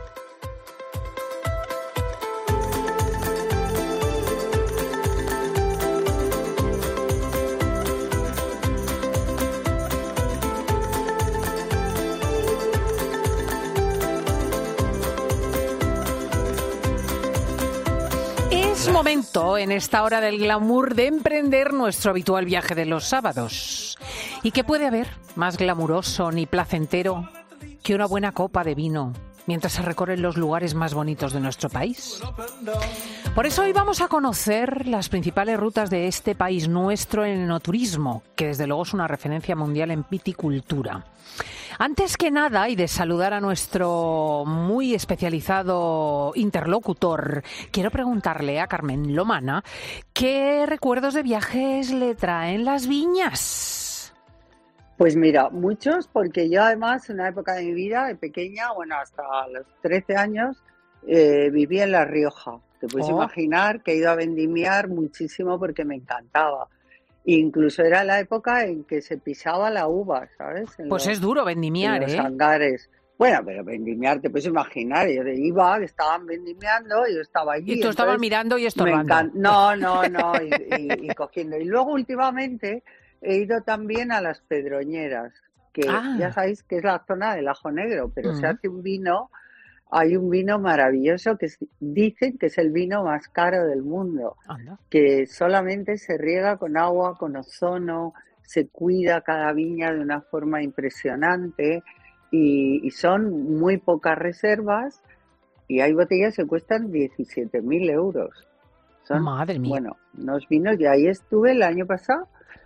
Es momento, en esta hora del glamour, de emprender nuestro habitual viaje de los sábados. ¿Y qué puede haber más glamuroso ni placentero que una buena copa de vino mientras se recorren los lugares más bonitos de nuestro país. Por eso hoy vamos a conocer las principales rutas de este país nuestro en enoturismo, que desde luego es una referencia mundial en viticultura. Antes que nada, y de saludar a nuestro muy especializado interlocutor, quiero preguntarle a Carmen Lomana qué recuerdos de viajes le traen las viñas. Pues mira, muchos, porque yo además en una época de mi vida, de pequeña, bueno, hasta los trece años, eh, viví en La Rioja. Te puedes Oh. imaginar que he ido a vendimiar muchísimo porque me encantaba. Incluso era la época en que se pisaba la uva, ¿sabes? En Pues los- es duro vendimiar, en los ¿eh? hangares. Bueno, pero vendimiar, te puedes imaginar, yo iba, estaban vendimiando, yo estaba allí. Y tú estabas entonces mirando y me estorbando. encan- No, no, no, y, y- y cogiendo. Y luego últimamente he ido también a las Pedroñeras, que Ah. ya sabéis que es la zona del ajo negro, pero se Ujú. hace un vino, hay un vino maravilloso que es- dicen que es el vino más caro del mundo, Anda. que solamente se riega con agua, con ozono, se cuida cada viña de una forma impresionante y, y son muy pocas reservas y hay botellas que cuestan diecisiete mil euros. Son, Madre mía. bueno, unos vinos y ahí estuve el año pasado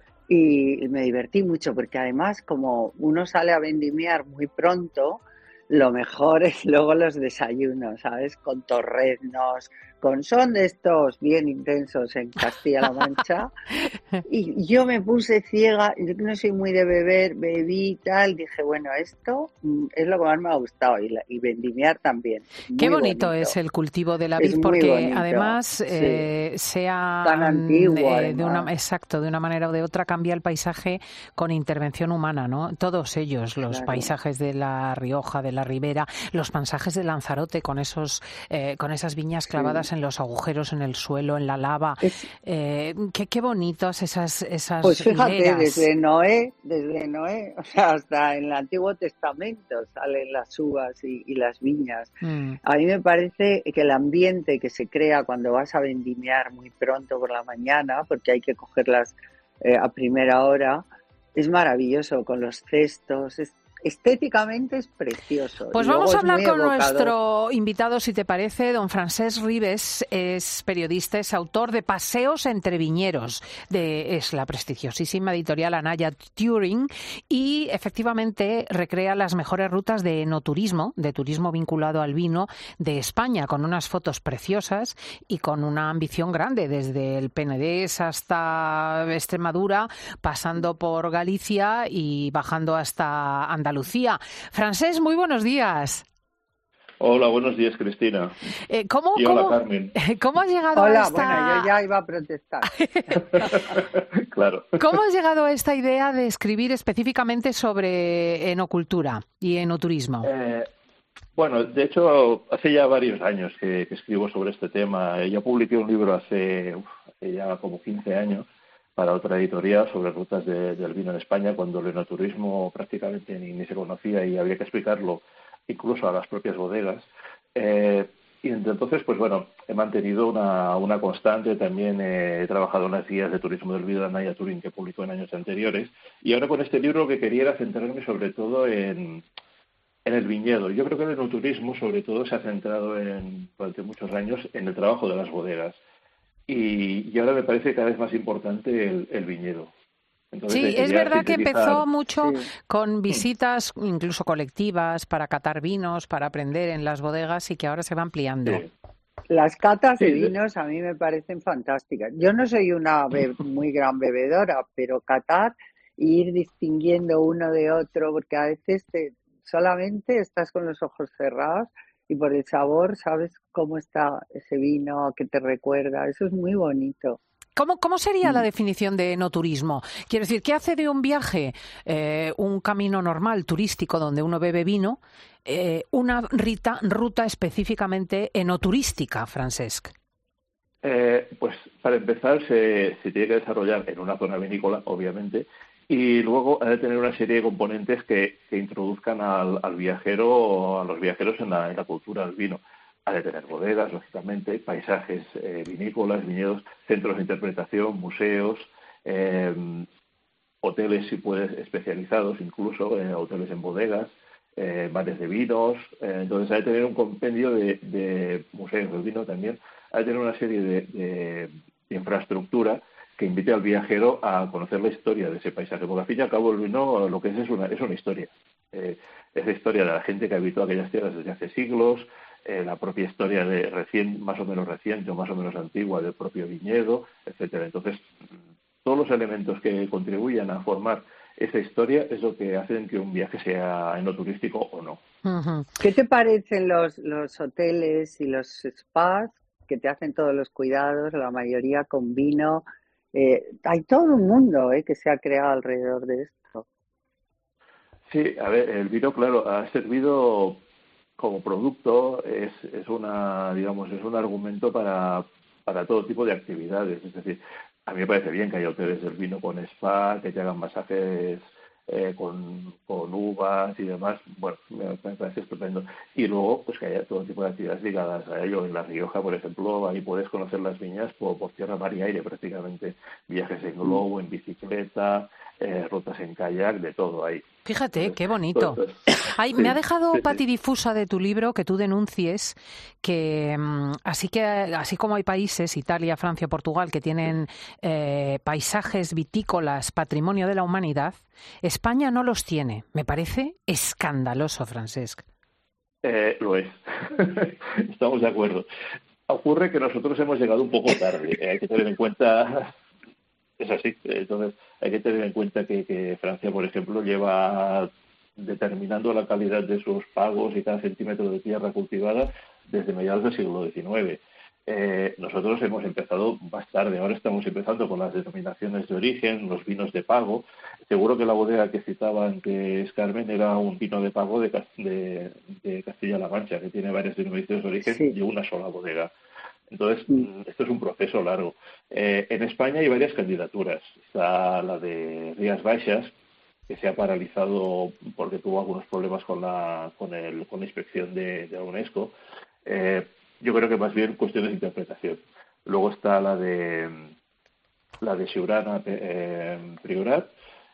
y me divertí mucho porque además como uno sale a vendimiar muy pronto, lo mejor es luego los desayunos, ¿sabes? Con torreznos, con son de estos bien intensos en Castilla-La Mancha. Y yo me puse ciega, yo no soy muy de beber, bebí y tal, dije, bueno, esto mm, es lo que más me ha gustado y, la- y vendimiar también. Qué Muy bonito, es el cultivo de la Es vid, muy porque bonito, además sí. eh, sea Tan antiguo, eh, de una, además. exacto, de una manera o de otra cambia el paisaje con intervención humana, ¿no? Todos ellos, los Claro. paisajes de la Rioja, de la Ribera, los paisajes de Lanzarote con esos, eh, con esas viñas clavadas en los agujeros en el suelo, en la lava. Eh, qué, qué bonitos esas, esas Pues fíjate, hileras. desde Noé, desde Noé, o sea, hasta en el Antiguo Testamento salen las uvas y, y las viñas. Mm. A mí me parece que el ambiente que se crea cuando vas a vendimiar muy pronto por la mañana, porque hay que cogerlas eh, a primera hora, es maravilloso con los cestos, es- estéticamente es precioso. Pues y luego vamos a es hablar muy con evocador. nuestro invitado, si te parece, don Francesc Ribes, es periodista, es autor de Paseos entre viñeros, de, es la prestigiosísima editorial Anaya Turing, y efectivamente recrea las mejores rutas de enoturismo, de turismo vinculado al vino de España, con unas fotos preciosas y con una ambición grande, desde el Penedés hasta Extremadura, pasando por Galicia y bajando hasta Andalucía. Francesc, muy buenos días. Hola, buenos días, Cristina. Eh, ¿cómo, Y hola, cómo- Carmen. ¿Cómo has llegado a Hola, esta... bueno, yo ya iba a protestar. Claro. ¿Cómo has llegado a esta idea de escribir específicamente sobre enocultura y enoturismo? Eh, bueno, de hecho, hace ya varios años que, que escribo sobre este tema. Eh, Yo publiqué un libro hace, uf, hace ya como quince años para otra editorial sobre rutas de- del vino en España, cuando el enoturismo prácticamente ni, ni se conocía y había que explicarlo incluso a las propias bodegas. Eh, y desde entonces, pues bueno, he mantenido una, una constante. También eh, he trabajado en las guías de turismo del vino de Anaya Turing que publicó en años anteriores. Y ahora con este libro lo que quería era centrarme sobre todo en, en el viñedo. Yo creo que el enoturismo sobre todo se ha centrado en, durante muchos años en el trabajo de las bodegas. Y, y ahora me parece cada vez más importante el, el viñedo. Entonces, Sí, eh, es quería verdad que sintetizar- empezó mucho con visitas, incluso colectivas, para catar vinos, para aprender en las bodegas y que ahora se va ampliando. Las catas de Sí, vinos a mí me parecen fantásticas. Yo no soy una be- muy gran bebedora, pero catar e ir distinguiendo uno de otro, porque a veces te, solamente estás con los ojos cerrados y por el sabor sabes cómo está ese vino, a qué te recuerda. Eso es muy bonito. ¿Cómo, ¿Cómo sería Mm. la definición de enoturismo? Quiero decir, ¿qué hace de un viaje eh, un camino normal, turístico, donde uno bebe vino, eh, una rita- ruta específicamente enoturística, Francesc? Eh, pues para empezar se, se tiene que desarrollar en una zona vinícola, obviamente, y luego ha de tener una serie de componentes que, que introduzcan al, al viajero o a los viajeros en la, en la cultura del vino. Ha de tener bodegas, lógicamente, paisajes eh, vinícolas, viñedos, centros de interpretación, museos, eh, hoteles, si puedes, especializados, incluso eh, hoteles en bodegas, eh, bares de vinos, eh, entonces hay que tener un compendio de, de museos del vino también, hay que tener una serie de, de, de infraestructura que invite al viajero a conocer la historia de ese paisaje, porque al fin y al cabo el vino lo que es es una, es una historia, eh, es la historia de la gente que habitó aquellas tierras desde hace siglos, eh, la propia historia de recién, más o menos reciente o más o menos antigua del propio viñedo, etcétera. Entonces, todos los elementos que contribuyan a formar esa historia es lo que hacen que un viaje sea enoturístico o no. Uh-huh. ¿Qué te parecen los, los hoteles y los spas que te hacen todos los cuidados, la mayoría con vino? Eh, hay todo un mundo eh, que se ha creado alrededor de esto. Sí, a ver, el vino, claro, ha servido como producto, es, es una, digamos, es un argumento para, para todo tipo de actividades. Es decir, a mí me parece bien que haya hoteles del vino con spa, que te hagan masajes eh, con, con uvas y demás. Bueno, me parece estupendo. Y luego, pues que haya todo tipo de actividades ligadas a ello. En La Rioja, por ejemplo, ahí puedes conocer las viñas por, por tierra, mar y aire prácticamente. Viajes en globo, en bicicleta, eh, rutas en kayak, de todo ahí. Fíjate, qué bonito. Ay, me ha dejado patidifusa de tu libro que tú denuncies que así que así como hay países, Italia, Francia, Portugal, que tienen eh, paisajes vitícolas, patrimonio de la humanidad, España no los tiene. Me parece escandaloso, Francesc. Eh, lo es. Estamos de acuerdo. Ocurre que nosotros hemos llegado un poco tarde. Hay que tener en cuenta... Es así. Entonces, hay que tener en cuenta que, que Francia, por ejemplo, lleva determinando la calidad de sus pagos y cada centímetro de tierra cultivada desde mediados del siglo diecinueve. Eh, nosotros hemos empezado más tarde. Ahora estamos empezando con las denominaciones de origen, los vinos de pago. Seguro que la bodega que citaba antes Carmen era un vino de pago de, de, de Castilla-La Mancha, que tiene varias denominaciones de origen sí. y una sola bodega. Entonces, esto es un proceso largo. Eh, en España hay varias candidaturas. Está la de Rías Baixas, que se ha paralizado porque tuvo algunos problemas con la con, el, con la inspección de, de la UNESCO. Eh, yo creo que más bien cuestiones de interpretación. Luego está la de la de Siurana, eh, Priorat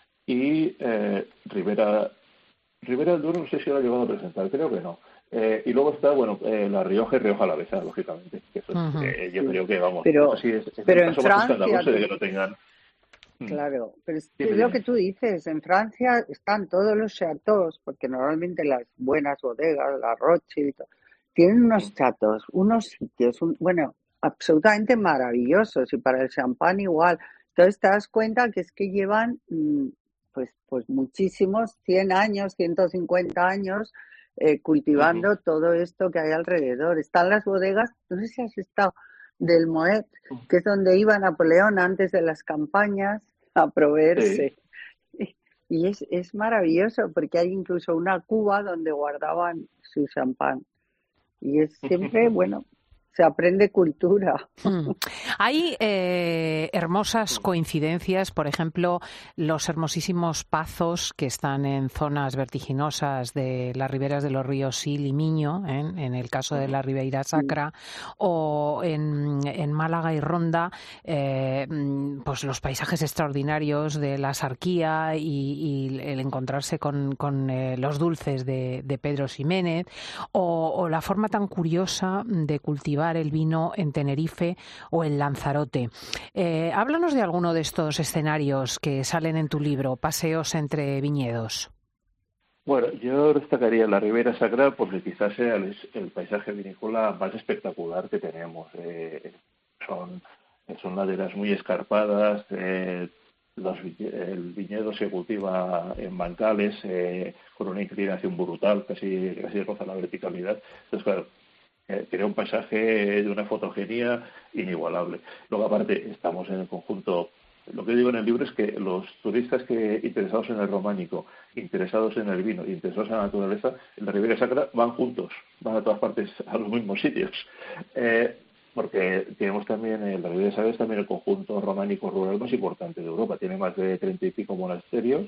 y eh, Ribera Ribera del Duero, no sé si lo ha llegado a presentar, creo que no. Eh, y luego está, bueno, eh, La Rioja y Rioja Alavesa, lógicamente. Que eso uh-huh. es, eh, yo creo que, vamos, pero, así es, es pero el caso en más Francia, escandaloso de que no tengan. Claro, pero es, es lo que tú dices, en Francia están todos los chateaux, porque normalmente las buenas bodegas, la Rothschild, tienen unos chateaux, unos sitios, un, bueno, absolutamente maravillosos, y para el champán igual. Entonces te das cuenta que es que llevan, pues, pues muchísimos, cien años, ciento cincuenta años, Eh, cultivando uh-huh. todo esto que hay alrededor. Están las bodegas, no sé si has estado, del Moet, que es donde iba Napoleón antes de las campañas a proveerse. Sí. Y es, es maravilloso porque hay incluso una cuba donde guardaban su champán. Y es siempre, bueno, se aprende cultura. Hmm. Hay eh, hermosas coincidencias, por ejemplo, los hermosísimos pazos que están en zonas vertiginosas de las riberas de los ríos Sil y Miño, ¿eh? En el caso de la Ribeira Sacra, o en, en Málaga y Ronda, eh, pues los paisajes extraordinarios de la Sarquía y, y el encontrarse con, con eh, los dulces de, de Pedro Ximénez, o, o la forma tan curiosa de cultivar el vino en Tenerife o en Lanzarote. Eh, háblanos de alguno de estos escenarios que salen en tu libro, Paseos entre viñedos. Bueno, yo destacaría la Ribera Sacra porque quizás sea el, el paisaje vinícola más espectacular que tenemos. Eh, son, son laderas muy escarpadas, eh, los, el viñedo se cultiva en bancales eh, con una inclinación brutal, casi, casi roza la verticalidad. Entonces, claro, eh, crea un paisaje de una fotogenia inigualable. Luego, aparte, estamos en el conjunto. Lo que digo en el libro es que los turistas que interesados en el románico, interesados en el vino, interesados en la naturaleza, en la Ribera Sacra van juntos, van a todas partes, a los mismos sitios. Eh, porque tenemos también, en la Ribera Sacra es también el conjunto románico rural más importante de Europa. Tiene más de treinta y pico monasterios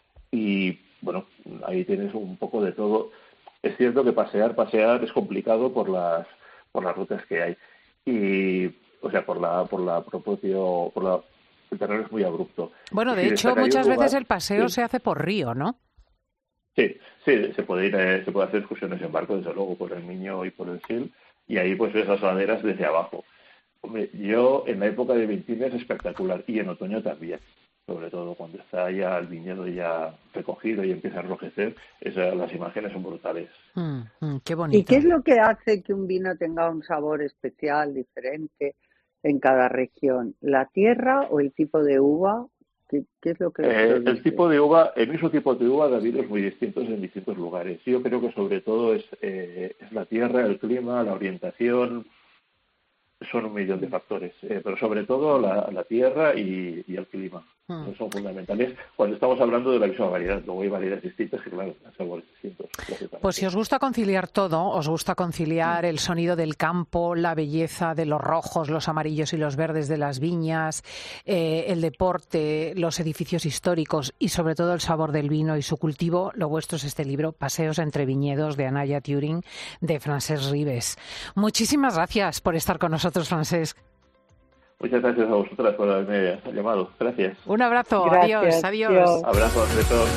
y, bueno, ahí tienes un poco de todo. Es cierto que pasear, pasear es complicado por las por las rutas que hay. Y, o sea, por la por la propio, por la el terreno es muy abrupto. Bueno, de si hecho, muchas lugar, veces el paseo sí. se hace por río, ¿no? Sí, sí, se puede ir, eh, se puede hacer excursiones en barco, desde luego, por el Miño y por el Sil, y ahí pues ves las laderas desde abajo. Hombre, yo en la época de Veintinia es espectacular, y en otoño también, sobre todo cuando está ya el viñedo ya recogido y empieza a enrojecer, esa, las imágenes son brutales. Mm, mm, qué bonito. ¿Y qué es lo que hace que un vino tenga un sabor especial, diferente en cada región? ¿La tierra o el tipo de uva? ¿Qué, qué es lo que eh, el tipo de uva, el mismo tipo de uva, David, es muy distintos en distintos lugares. Yo creo que sobre todo es, eh, es la tierra, el clima, la orientación, son un millón de factores, eh, pero sobre todo la, la tierra y, y el clima. Hmm. Son fundamentales cuando estamos hablando de la misma variedad. Luego hay variedades distintas y, claro, sabores distintos. Pues si os gusta conciliar todo, os gusta conciliar hmm. el sonido del campo, la belleza de los rojos, los amarillos y los verdes de las viñas, eh, el deporte, los edificios históricos y sobre todo el sabor del vino y su cultivo, lo vuestro es este libro, Paseos entre viñedos, de Anaya Turing, de Francesc Ribes. Muchísimas gracias por estar con nosotros, Francesc. Muchas gracias a vosotras por haberme llamado. Gracias. Un abrazo. Gracias, adiós, adiós. Dios. Abrazos de todos.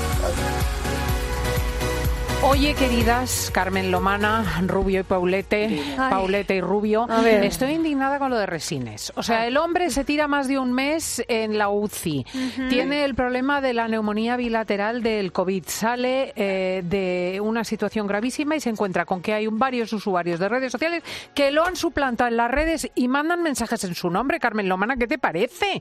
Oye, queridas, Carmen Lomana, Rubio y Paulete, Ay. Paulete y Rubio, estoy indignada con lo de Resines. O sea, el hombre se tira más de un mes en la U C I, uh-huh. tiene el problema de la neumonía bilateral del COVID, sale eh, de una situación gravísima y se encuentra con que hay un, varios usuarios de redes sociales que lo han suplantado en las redes y mandan mensajes en su nombre. Carmen Lomana, ¿qué te parece?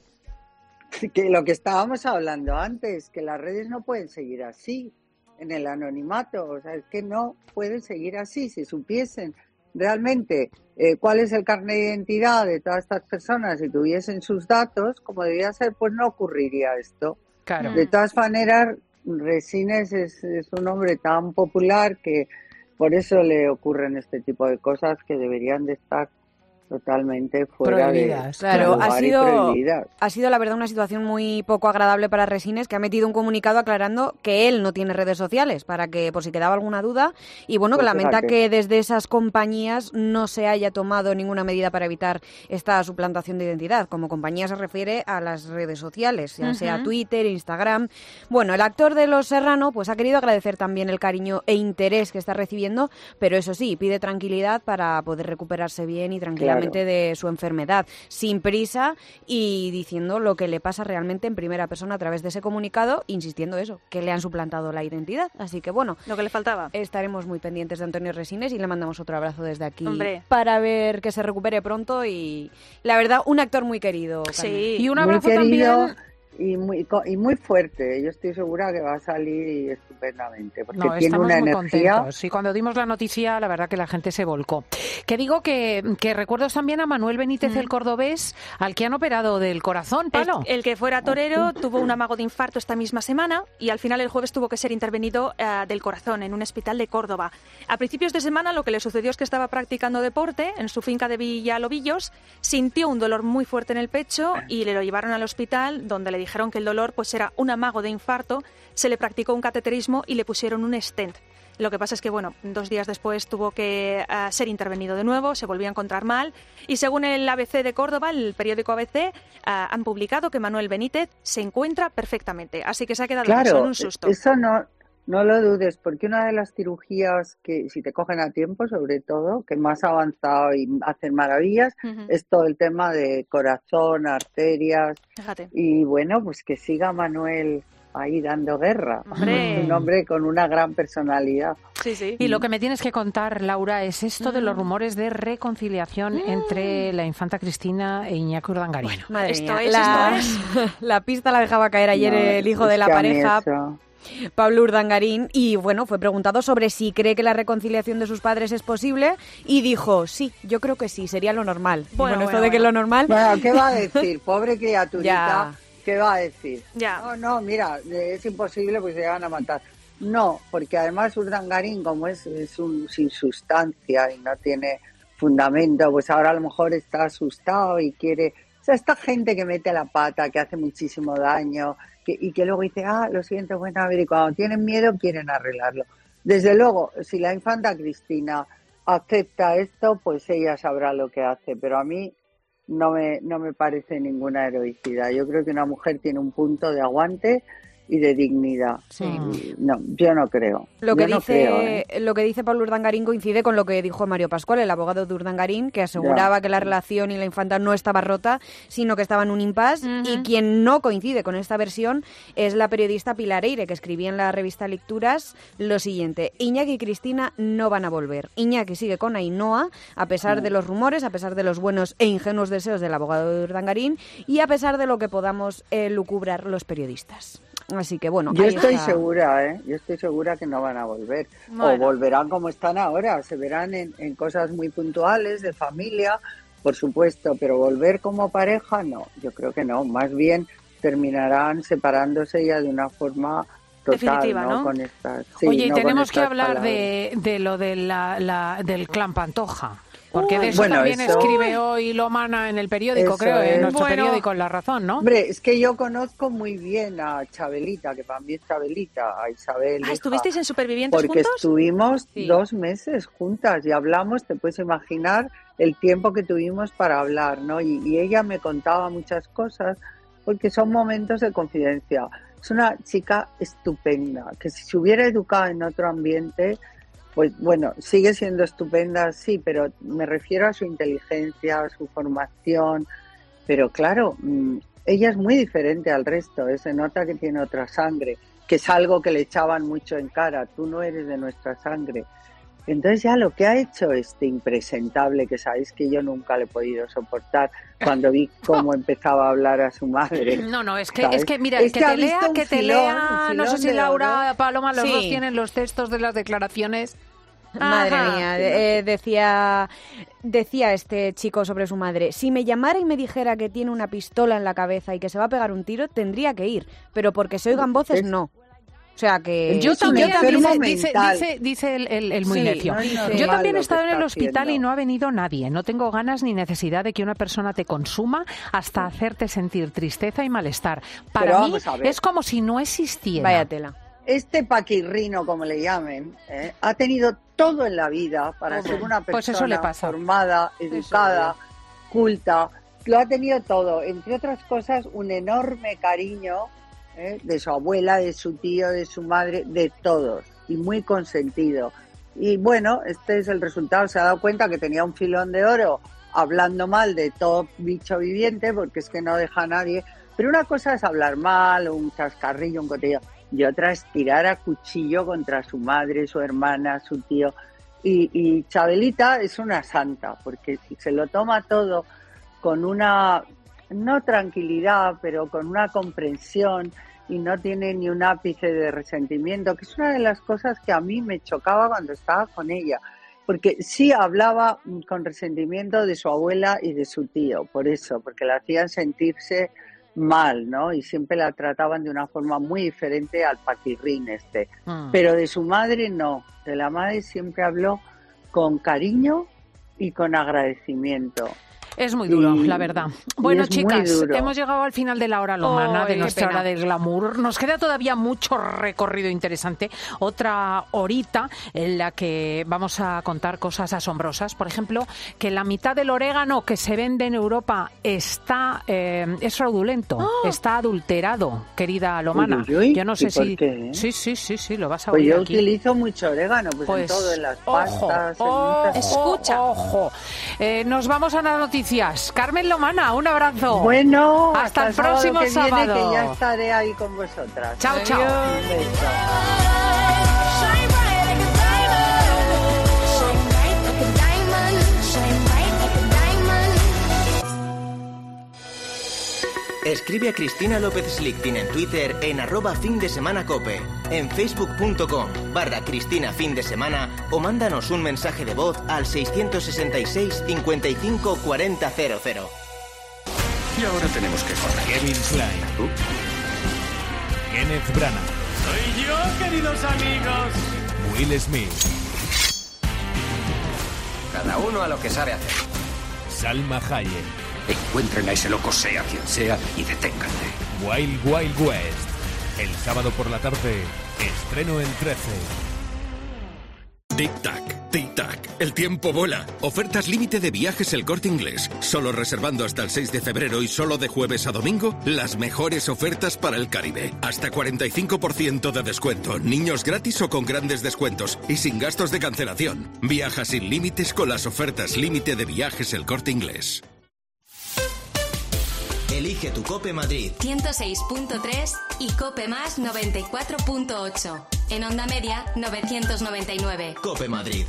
Que lo que estábamos hablando antes, que las redes no pueden seguir así, en el anonimato, o sea, es que no pueden seguir así. Si supiesen realmente eh, cuál es el carnet de identidad de todas estas personas y tuviesen sus datos, como debía ser, pues no ocurriría esto. Claro. De todas maneras, Resines es, es un hombre tan popular que por eso le ocurren este tipo de cosas que deberían de estar totalmente fuera prohibidas. de claro, lugar ha sido, y prohibidas. ha sido la verdad una situación muy poco agradable para Resines, que ha metido un comunicado aclarando que él no tiene redes sociales, para que por si quedaba alguna duda, y bueno, pues que lamenta fíjate. que desde esas compañías no se haya tomado ninguna medida para evitar esta suplantación de identidad. Como compañía se refiere a las redes sociales, ya uh-huh. sea Twitter, Instagram. Bueno, el actor de Los Serrano pues ha querido agradecer también el cariño e interés que está recibiendo, pero eso sí, pide tranquilidad para poder recuperarse bien y tranquilamente Claro. de su enfermedad, sin prisa y diciendo lo que le pasa realmente en primera persona a través de ese comunicado, insistiendo eso, que le han suplantado la identidad. Así que bueno, lo que le faltaba. Estaremos muy pendientes de Antonio Resines y le mandamos otro abrazo desde aquí. Hombre. Para ver que se recupere pronto y la verdad, un actor muy querido. Sí. Y un abrazo muy querido, también. Y muy, y muy fuerte. Yo estoy segura que va a salir estupendamente, porque no, tiene una muy energía. Contentos. Y cuando dimos la noticia, la verdad que la gente se volcó. Que digo que, que recuerdos también a Manuel Benítez, mm. el cordobés, al que han operado del corazón, Palo. El, el que fuera torero tuvo un amago de infarto esta misma semana y al final el jueves tuvo que ser intervenido uh, del corazón en un hospital de Córdoba. A principios de semana lo que le sucedió es que estaba practicando deporte en su finca de Villalobillos, sintió un dolor muy fuerte en el pecho y le lo llevaron al hospital, donde le dijeron que el dolor pues era un amago de infarto, se le practicó un cateterismo y le pusieron un stent. Lo que pasa es que, bueno, dos días después tuvo que uh, ser intervenido de nuevo, se volvió a encontrar mal y según el A B C de Córdoba, el periódico A B C, uh, han publicado que Manuel Benítez se encuentra perfectamente, así que se ha quedado claro, eso en un susto. Eso no, no lo dudes, porque una de las cirugías que, si te cogen a tiempo, sobre todo, que más ha avanzado y hacen maravillas, uh-huh. es todo el tema de corazón, arterias. Fíjate. Y bueno, pues que siga Manuel ahí dando guerra. Hombre. Es un hombre con una gran personalidad. Sí, sí. Y lo que me tienes que contar, Laura, es esto mm. de los rumores de reconciliación mm. entre la infanta Cristina e Iñaki Urdangarín. Bueno, madre esto mía. es, la, esto es. La pista la dejaba caer ayer no, el hijo de la pareja, Pablo Urdangarín, y bueno, fue preguntado sobre si cree que la reconciliación de sus padres es posible y dijo, sí, yo creo que sí, sería lo normal. Bueno, bueno, bueno esto bueno. de que es lo normal... Bueno, ¿qué va a decir? Pobre criaturita, ¿qué va a decir? Ya. No, no, mira, es imposible porque se van a matar. No, porque además Urdangarín, como es, es un sin sustancia y no tiene fundamento, pues ahora a lo mejor está asustado y quiere... O sea, esta gente que mete la pata, que hace muchísimo daño... Que, y que luego dice, ah, lo siento, bueno, a ver, y cuando tienen miedo quieren arreglarlo. Desde luego, si la infanta Cristina acepta esto, pues ella sabrá lo que hace, pero a mí no me, no me parece ninguna heroicidad. Yo creo que una mujer tiene un punto de aguante y de dignidad. Sí. No, yo no creo. Lo que, yo no dice, creo, ¿eh? lo que dice Pablo Urdangarín coincide con lo que dijo Mario Pascual, el abogado de Urdangarín, que aseguraba ya. que la relación y la infanta no estaba rota, sino que estaba en un impasse. Uh-huh. Y quien no coincide con esta versión es la periodista Pilar Eire, que escribía en la revista Lecturas lo siguiente: Iñaki y Cristina no van a volver. Iñaki sigue con Ainhoa, a pesar uh-huh. de los rumores, a pesar de los buenos e ingenuos deseos del abogado de Urdangarín y a pesar de lo que podamos eh, lucubrar los periodistas. Así que bueno, yo ahí estoy está. segura, ¿eh? Yo estoy segura que no van a volver. Bueno. O volverán como están ahora, se verán en, en cosas muy puntuales, de familia, por supuesto, pero volver como pareja, no, yo creo que no. Más bien terminarán separándose ya de una forma total, definitiva, ¿no? ¿no? Con estas, sí, Oye, no tenemos con que estas hablar de, palabras. de lo de la, la, del clan Pantoja. Porque de eso bueno, también eso... escribe hoy Lomana en el periódico, eso creo, es. en nuestro bueno, periódico en La Razón, ¿no? Hombre, es que yo conozco muy bien a Chabelita, que para mí es Chabelita, a Isabel. Ah, hija, ¿estuvisteis en Supervivientes porque juntos? Porque estuvimos sí. dos meses juntas y hablamos, te puedes imaginar el tiempo que tuvimos para hablar, ¿no? Y, y ella me contaba muchas cosas, porque son momentos de confidencia. Es una chica estupenda, que si se hubiera educado en otro ambiente... Pues bueno, sigue siendo estupenda, sí, pero me refiero a su inteligencia, a su formación. Pero claro, mmm, ella es muy diferente al resto, ¿eh? Se nota que tiene otra sangre, que es algo que le echaban mucho en cara. Tú no eres de nuestra sangre. Entonces ya lo que ha hecho este impresentable, que sabéis que yo nunca le he podido soportar, cuando vi cómo empezaba a hablar a su madre. No, no, es que, ¿sabes? es que mira, es que, que te lea, que te filón, lea, no sé si Laura, Paloma, los sí. dos tienen los textos de las declaraciones. Madre Ajá. mía, eh, decía, decía este chico sobre su madre: si me llamara y me dijera que tiene una pistola en la cabeza y que se va a pegar un tiro, tendría que ir, pero porque se oigan voces, no. O sea que... Yo también, dice, dice, dice, dice el, el, el muy sí, necio. no, no, Yo no, también he estado en el hospital haciendo. y no ha venido nadie. No tengo ganas ni necesidad de que una persona te consuma hasta hacerte sentir tristeza y malestar. Para mí es como si no existiera. Vaya tela. Este paquirrino, como le llamen, ¿eh? ha tenido todo en la vida para ser una persona pues eso le pasa. formada, educada, culta. Lo ha tenido todo. Entre otras cosas, un enorme cariño ¿eh? de su abuela, de su tío, de su madre, de todos. Y muy consentido. Y bueno, este es el resultado. Se ha dado cuenta que tenía un filón de oro hablando mal de todo bicho viviente, porque es que no deja a nadie. Pero una cosa es hablar mal, un chascarrillo, un cotillo. Y otra es tirar a cuchillo contra su madre, su hermana, su tío. Y, y Chabelita es una santa, porque se lo toma todo con una, no tranquilidad, pero con una comprensión, y no tiene ni un ápice de resentimiento, que es una de las cosas que a mí me chocaba cuando estaba con ella. Porque sí hablaba con resentimiento de su abuela y de su tío, por eso, porque la hacían sentirse mal, ¿no? Y siempre la trataban de una forma muy diferente al paquirrín este. Mm. Pero de su madre no, de la madre siempre habló con cariño y con agradecimiento. Es muy duro, y, la verdad. Bueno, chicas, duro. hemos llegado al final de la hora lomana, oh, de nuestra hora del glamour. Nos queda todavía mucho recorrido interesante. Otra horita en la que vamos a contar cosas asombrosas. Por ejemplo, que la mitad del orégano que se vende en Europa está eh, es fraudulento, oh. está adulterado, querida lomana. Uy, uy, uy. Yo no sé si... Qué, eh? Sí, sí, sí, sí, lo vas a pues oír yo aquí. utilizo mucho orégano, pues, pues en todo, en las ojo, pastas, ojo, en muchas... Escucha. Ojo. Eh, nos vamos a las noticias. Carmen Lomana, un abrazo. Bueno, hasta, hasta el próximo que sábado. Viene, que ya estaré ahí con vosotras. Chao, chao. Un beso. Escribe a Cristina López Slichting en Twitter en arroba fin de semana cope, en facebook.com barra Cristina fin de semana o mándanos un mensaje de voz al seiscientos sesenta y seis cincuenta y cinco cuarenta cero cero. Y ahora tenemos que correr. Kevin Klein. ¿Tú? Kenneth Branagh. Soy yo, queridos amigos. Will Smith. Cada uno a lo que sabe hacer. Salma Hayek. Encuentren a ese loco, sea quien sea, y deténganle. Wild Wild West. El sábado por la tarde, estreno en trece. Tic-tac, tic-tac, el tiempo vuela. Ofertas límite de Viajes El Corte Inglés. Solo reservando hasta el seis de febrero y solo de jueves a domingo, las mejores ofertas para el Caribe. Hasta cuarenta y cinco por ciento de descuento, niños gratis o con grandes descuentos y sin gastos de cancelación. Viaja sin límites con las ofertas límite de Viajes El Corte Inglés. Elige tu Cope Madrid. ciento seis punto tres y Cope Más noventa y cuatro punto ocho. En onda media, novecientos noventa y nueve. Cope Madrid.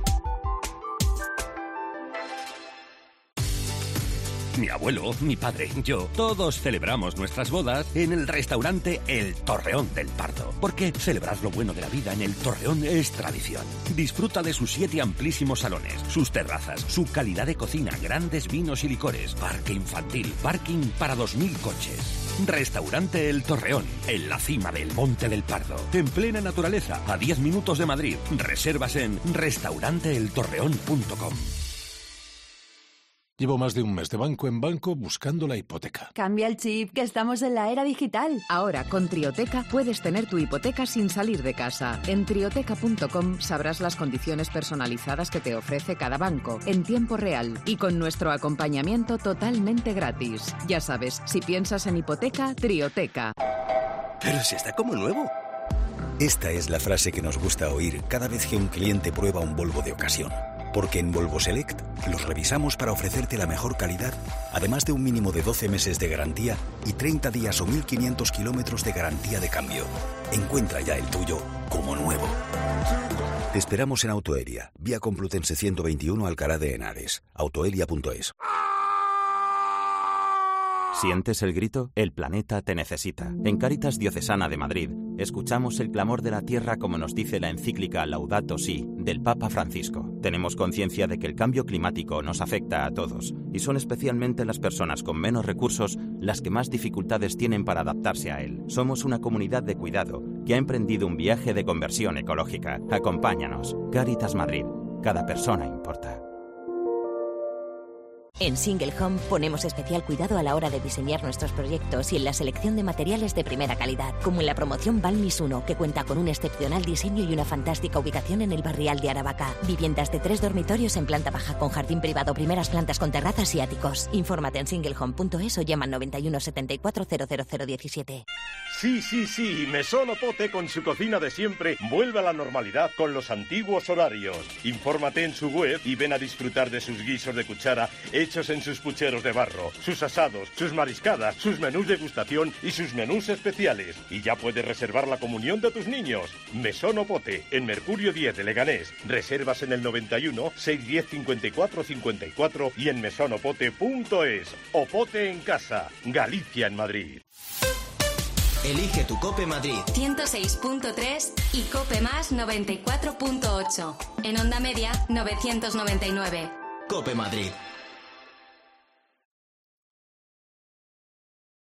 Mi abuelo, mi padre, yo, todos celebramos nuestras bodas en el restaurante El Torreón del Pardo. Porque celebrar lo bueno de la vida en El Torreón es tradición. Disfruta de sus siete amplísimos salones, sus terrazas, su calidad de cocina, grandes vinos y licores, parque infantil, parking para dos mil coches. Restaurante El Torreón, en la cima del Monte del Pardo, en plena naturaleza, a diez minutos de Madrid. Reservas en restaurante el torreón punto com. Llevo más de un mes de banco en banco buscando la hipoteca. Cambia el chip, que estamos en la era digital. Ahora, con Trioteca, puedes tener tu hipoteca sin salir de casa. En trioteca punto com sabrás las condiciones personalizadas que te ofrece cada banco, en tiempo real, y con nuestro acompañamiento totalmente gratis. Ya sabes, si piensas en hipoteca, Trioteca. Pero si está como nuevo. Esta es la frase que nos gusta oír cada vez que un cliente prueba un Volvo de ocasión. Porque en Volvo Select los revisamos para ofrecerte la mejor calidad, además de un mínimo de doce meses de garantía y treinta días o mil quinientos kilómetros de garantía de cambio. Encuentra ya el tuyo como nuevo. Te esperamos en Autoelia, vía Complutense ciento veintiuno Alcalá de Henares. autoelia punto es. ¿Sientes el grito? El planeta te necesita. En Cáritas Diocesana de Madrid, escuchamos el clamor de la tierra como nos dice la encíclica Laudato Si, del Papa Francisco. Tenemos conciencia de que el cambio climático nos afecta a todos, y son especialmente las personas con menos recursos las que más dificultades tienen para adaptarse a él. Somos una comunidad de cuidado que ha emprendido un viaje de conversión ecológica. Acompáñanos. Cáritas Madrid. Cada persona importa. En Single Home ponemos especial cuidado a la hora de diseñar nuestros proyectos y en la selección de materiales de primera calidad, como en la promoción Balmis uno, que cuenta con un excepcional diseño y una fantástica ubicación en el barrial de Aravaca. Viviendas de tres dormitorios en planta baja con jardín privado, primeras plantas con terrazas y áticos. Infórmate en single home punto es o llama al noventa y uno setenta y cuatro cero cero cero diecisiete. Sí, sí, sí, Mesón Pote con su cocina de siempre vuelve a la normalidad con los antiguos horarios. Infórmate en su web y ven a disfrutar de sus guisos de cuchara hechos en sus pucheros de barro, sus asados, sus mariscadas, sus menús de degustación y sus menús especiales. Y ya puedes reservar la comunión de tus niños. Mesón Pote, en Mercurio diez de Leganés. Reservas en el noventa y uno, seiscientos diez, cincuenta y cuatro cincuenta y cuatro y en mesón o pote punto es. Opote en casa, Galicia en Madrid. Elige tu Cope Madrid. ciento seis punto tres y Cope Más noventa y cuatro punto ocho. En onda media, novecientos noventa y nueve. Cope Madrid.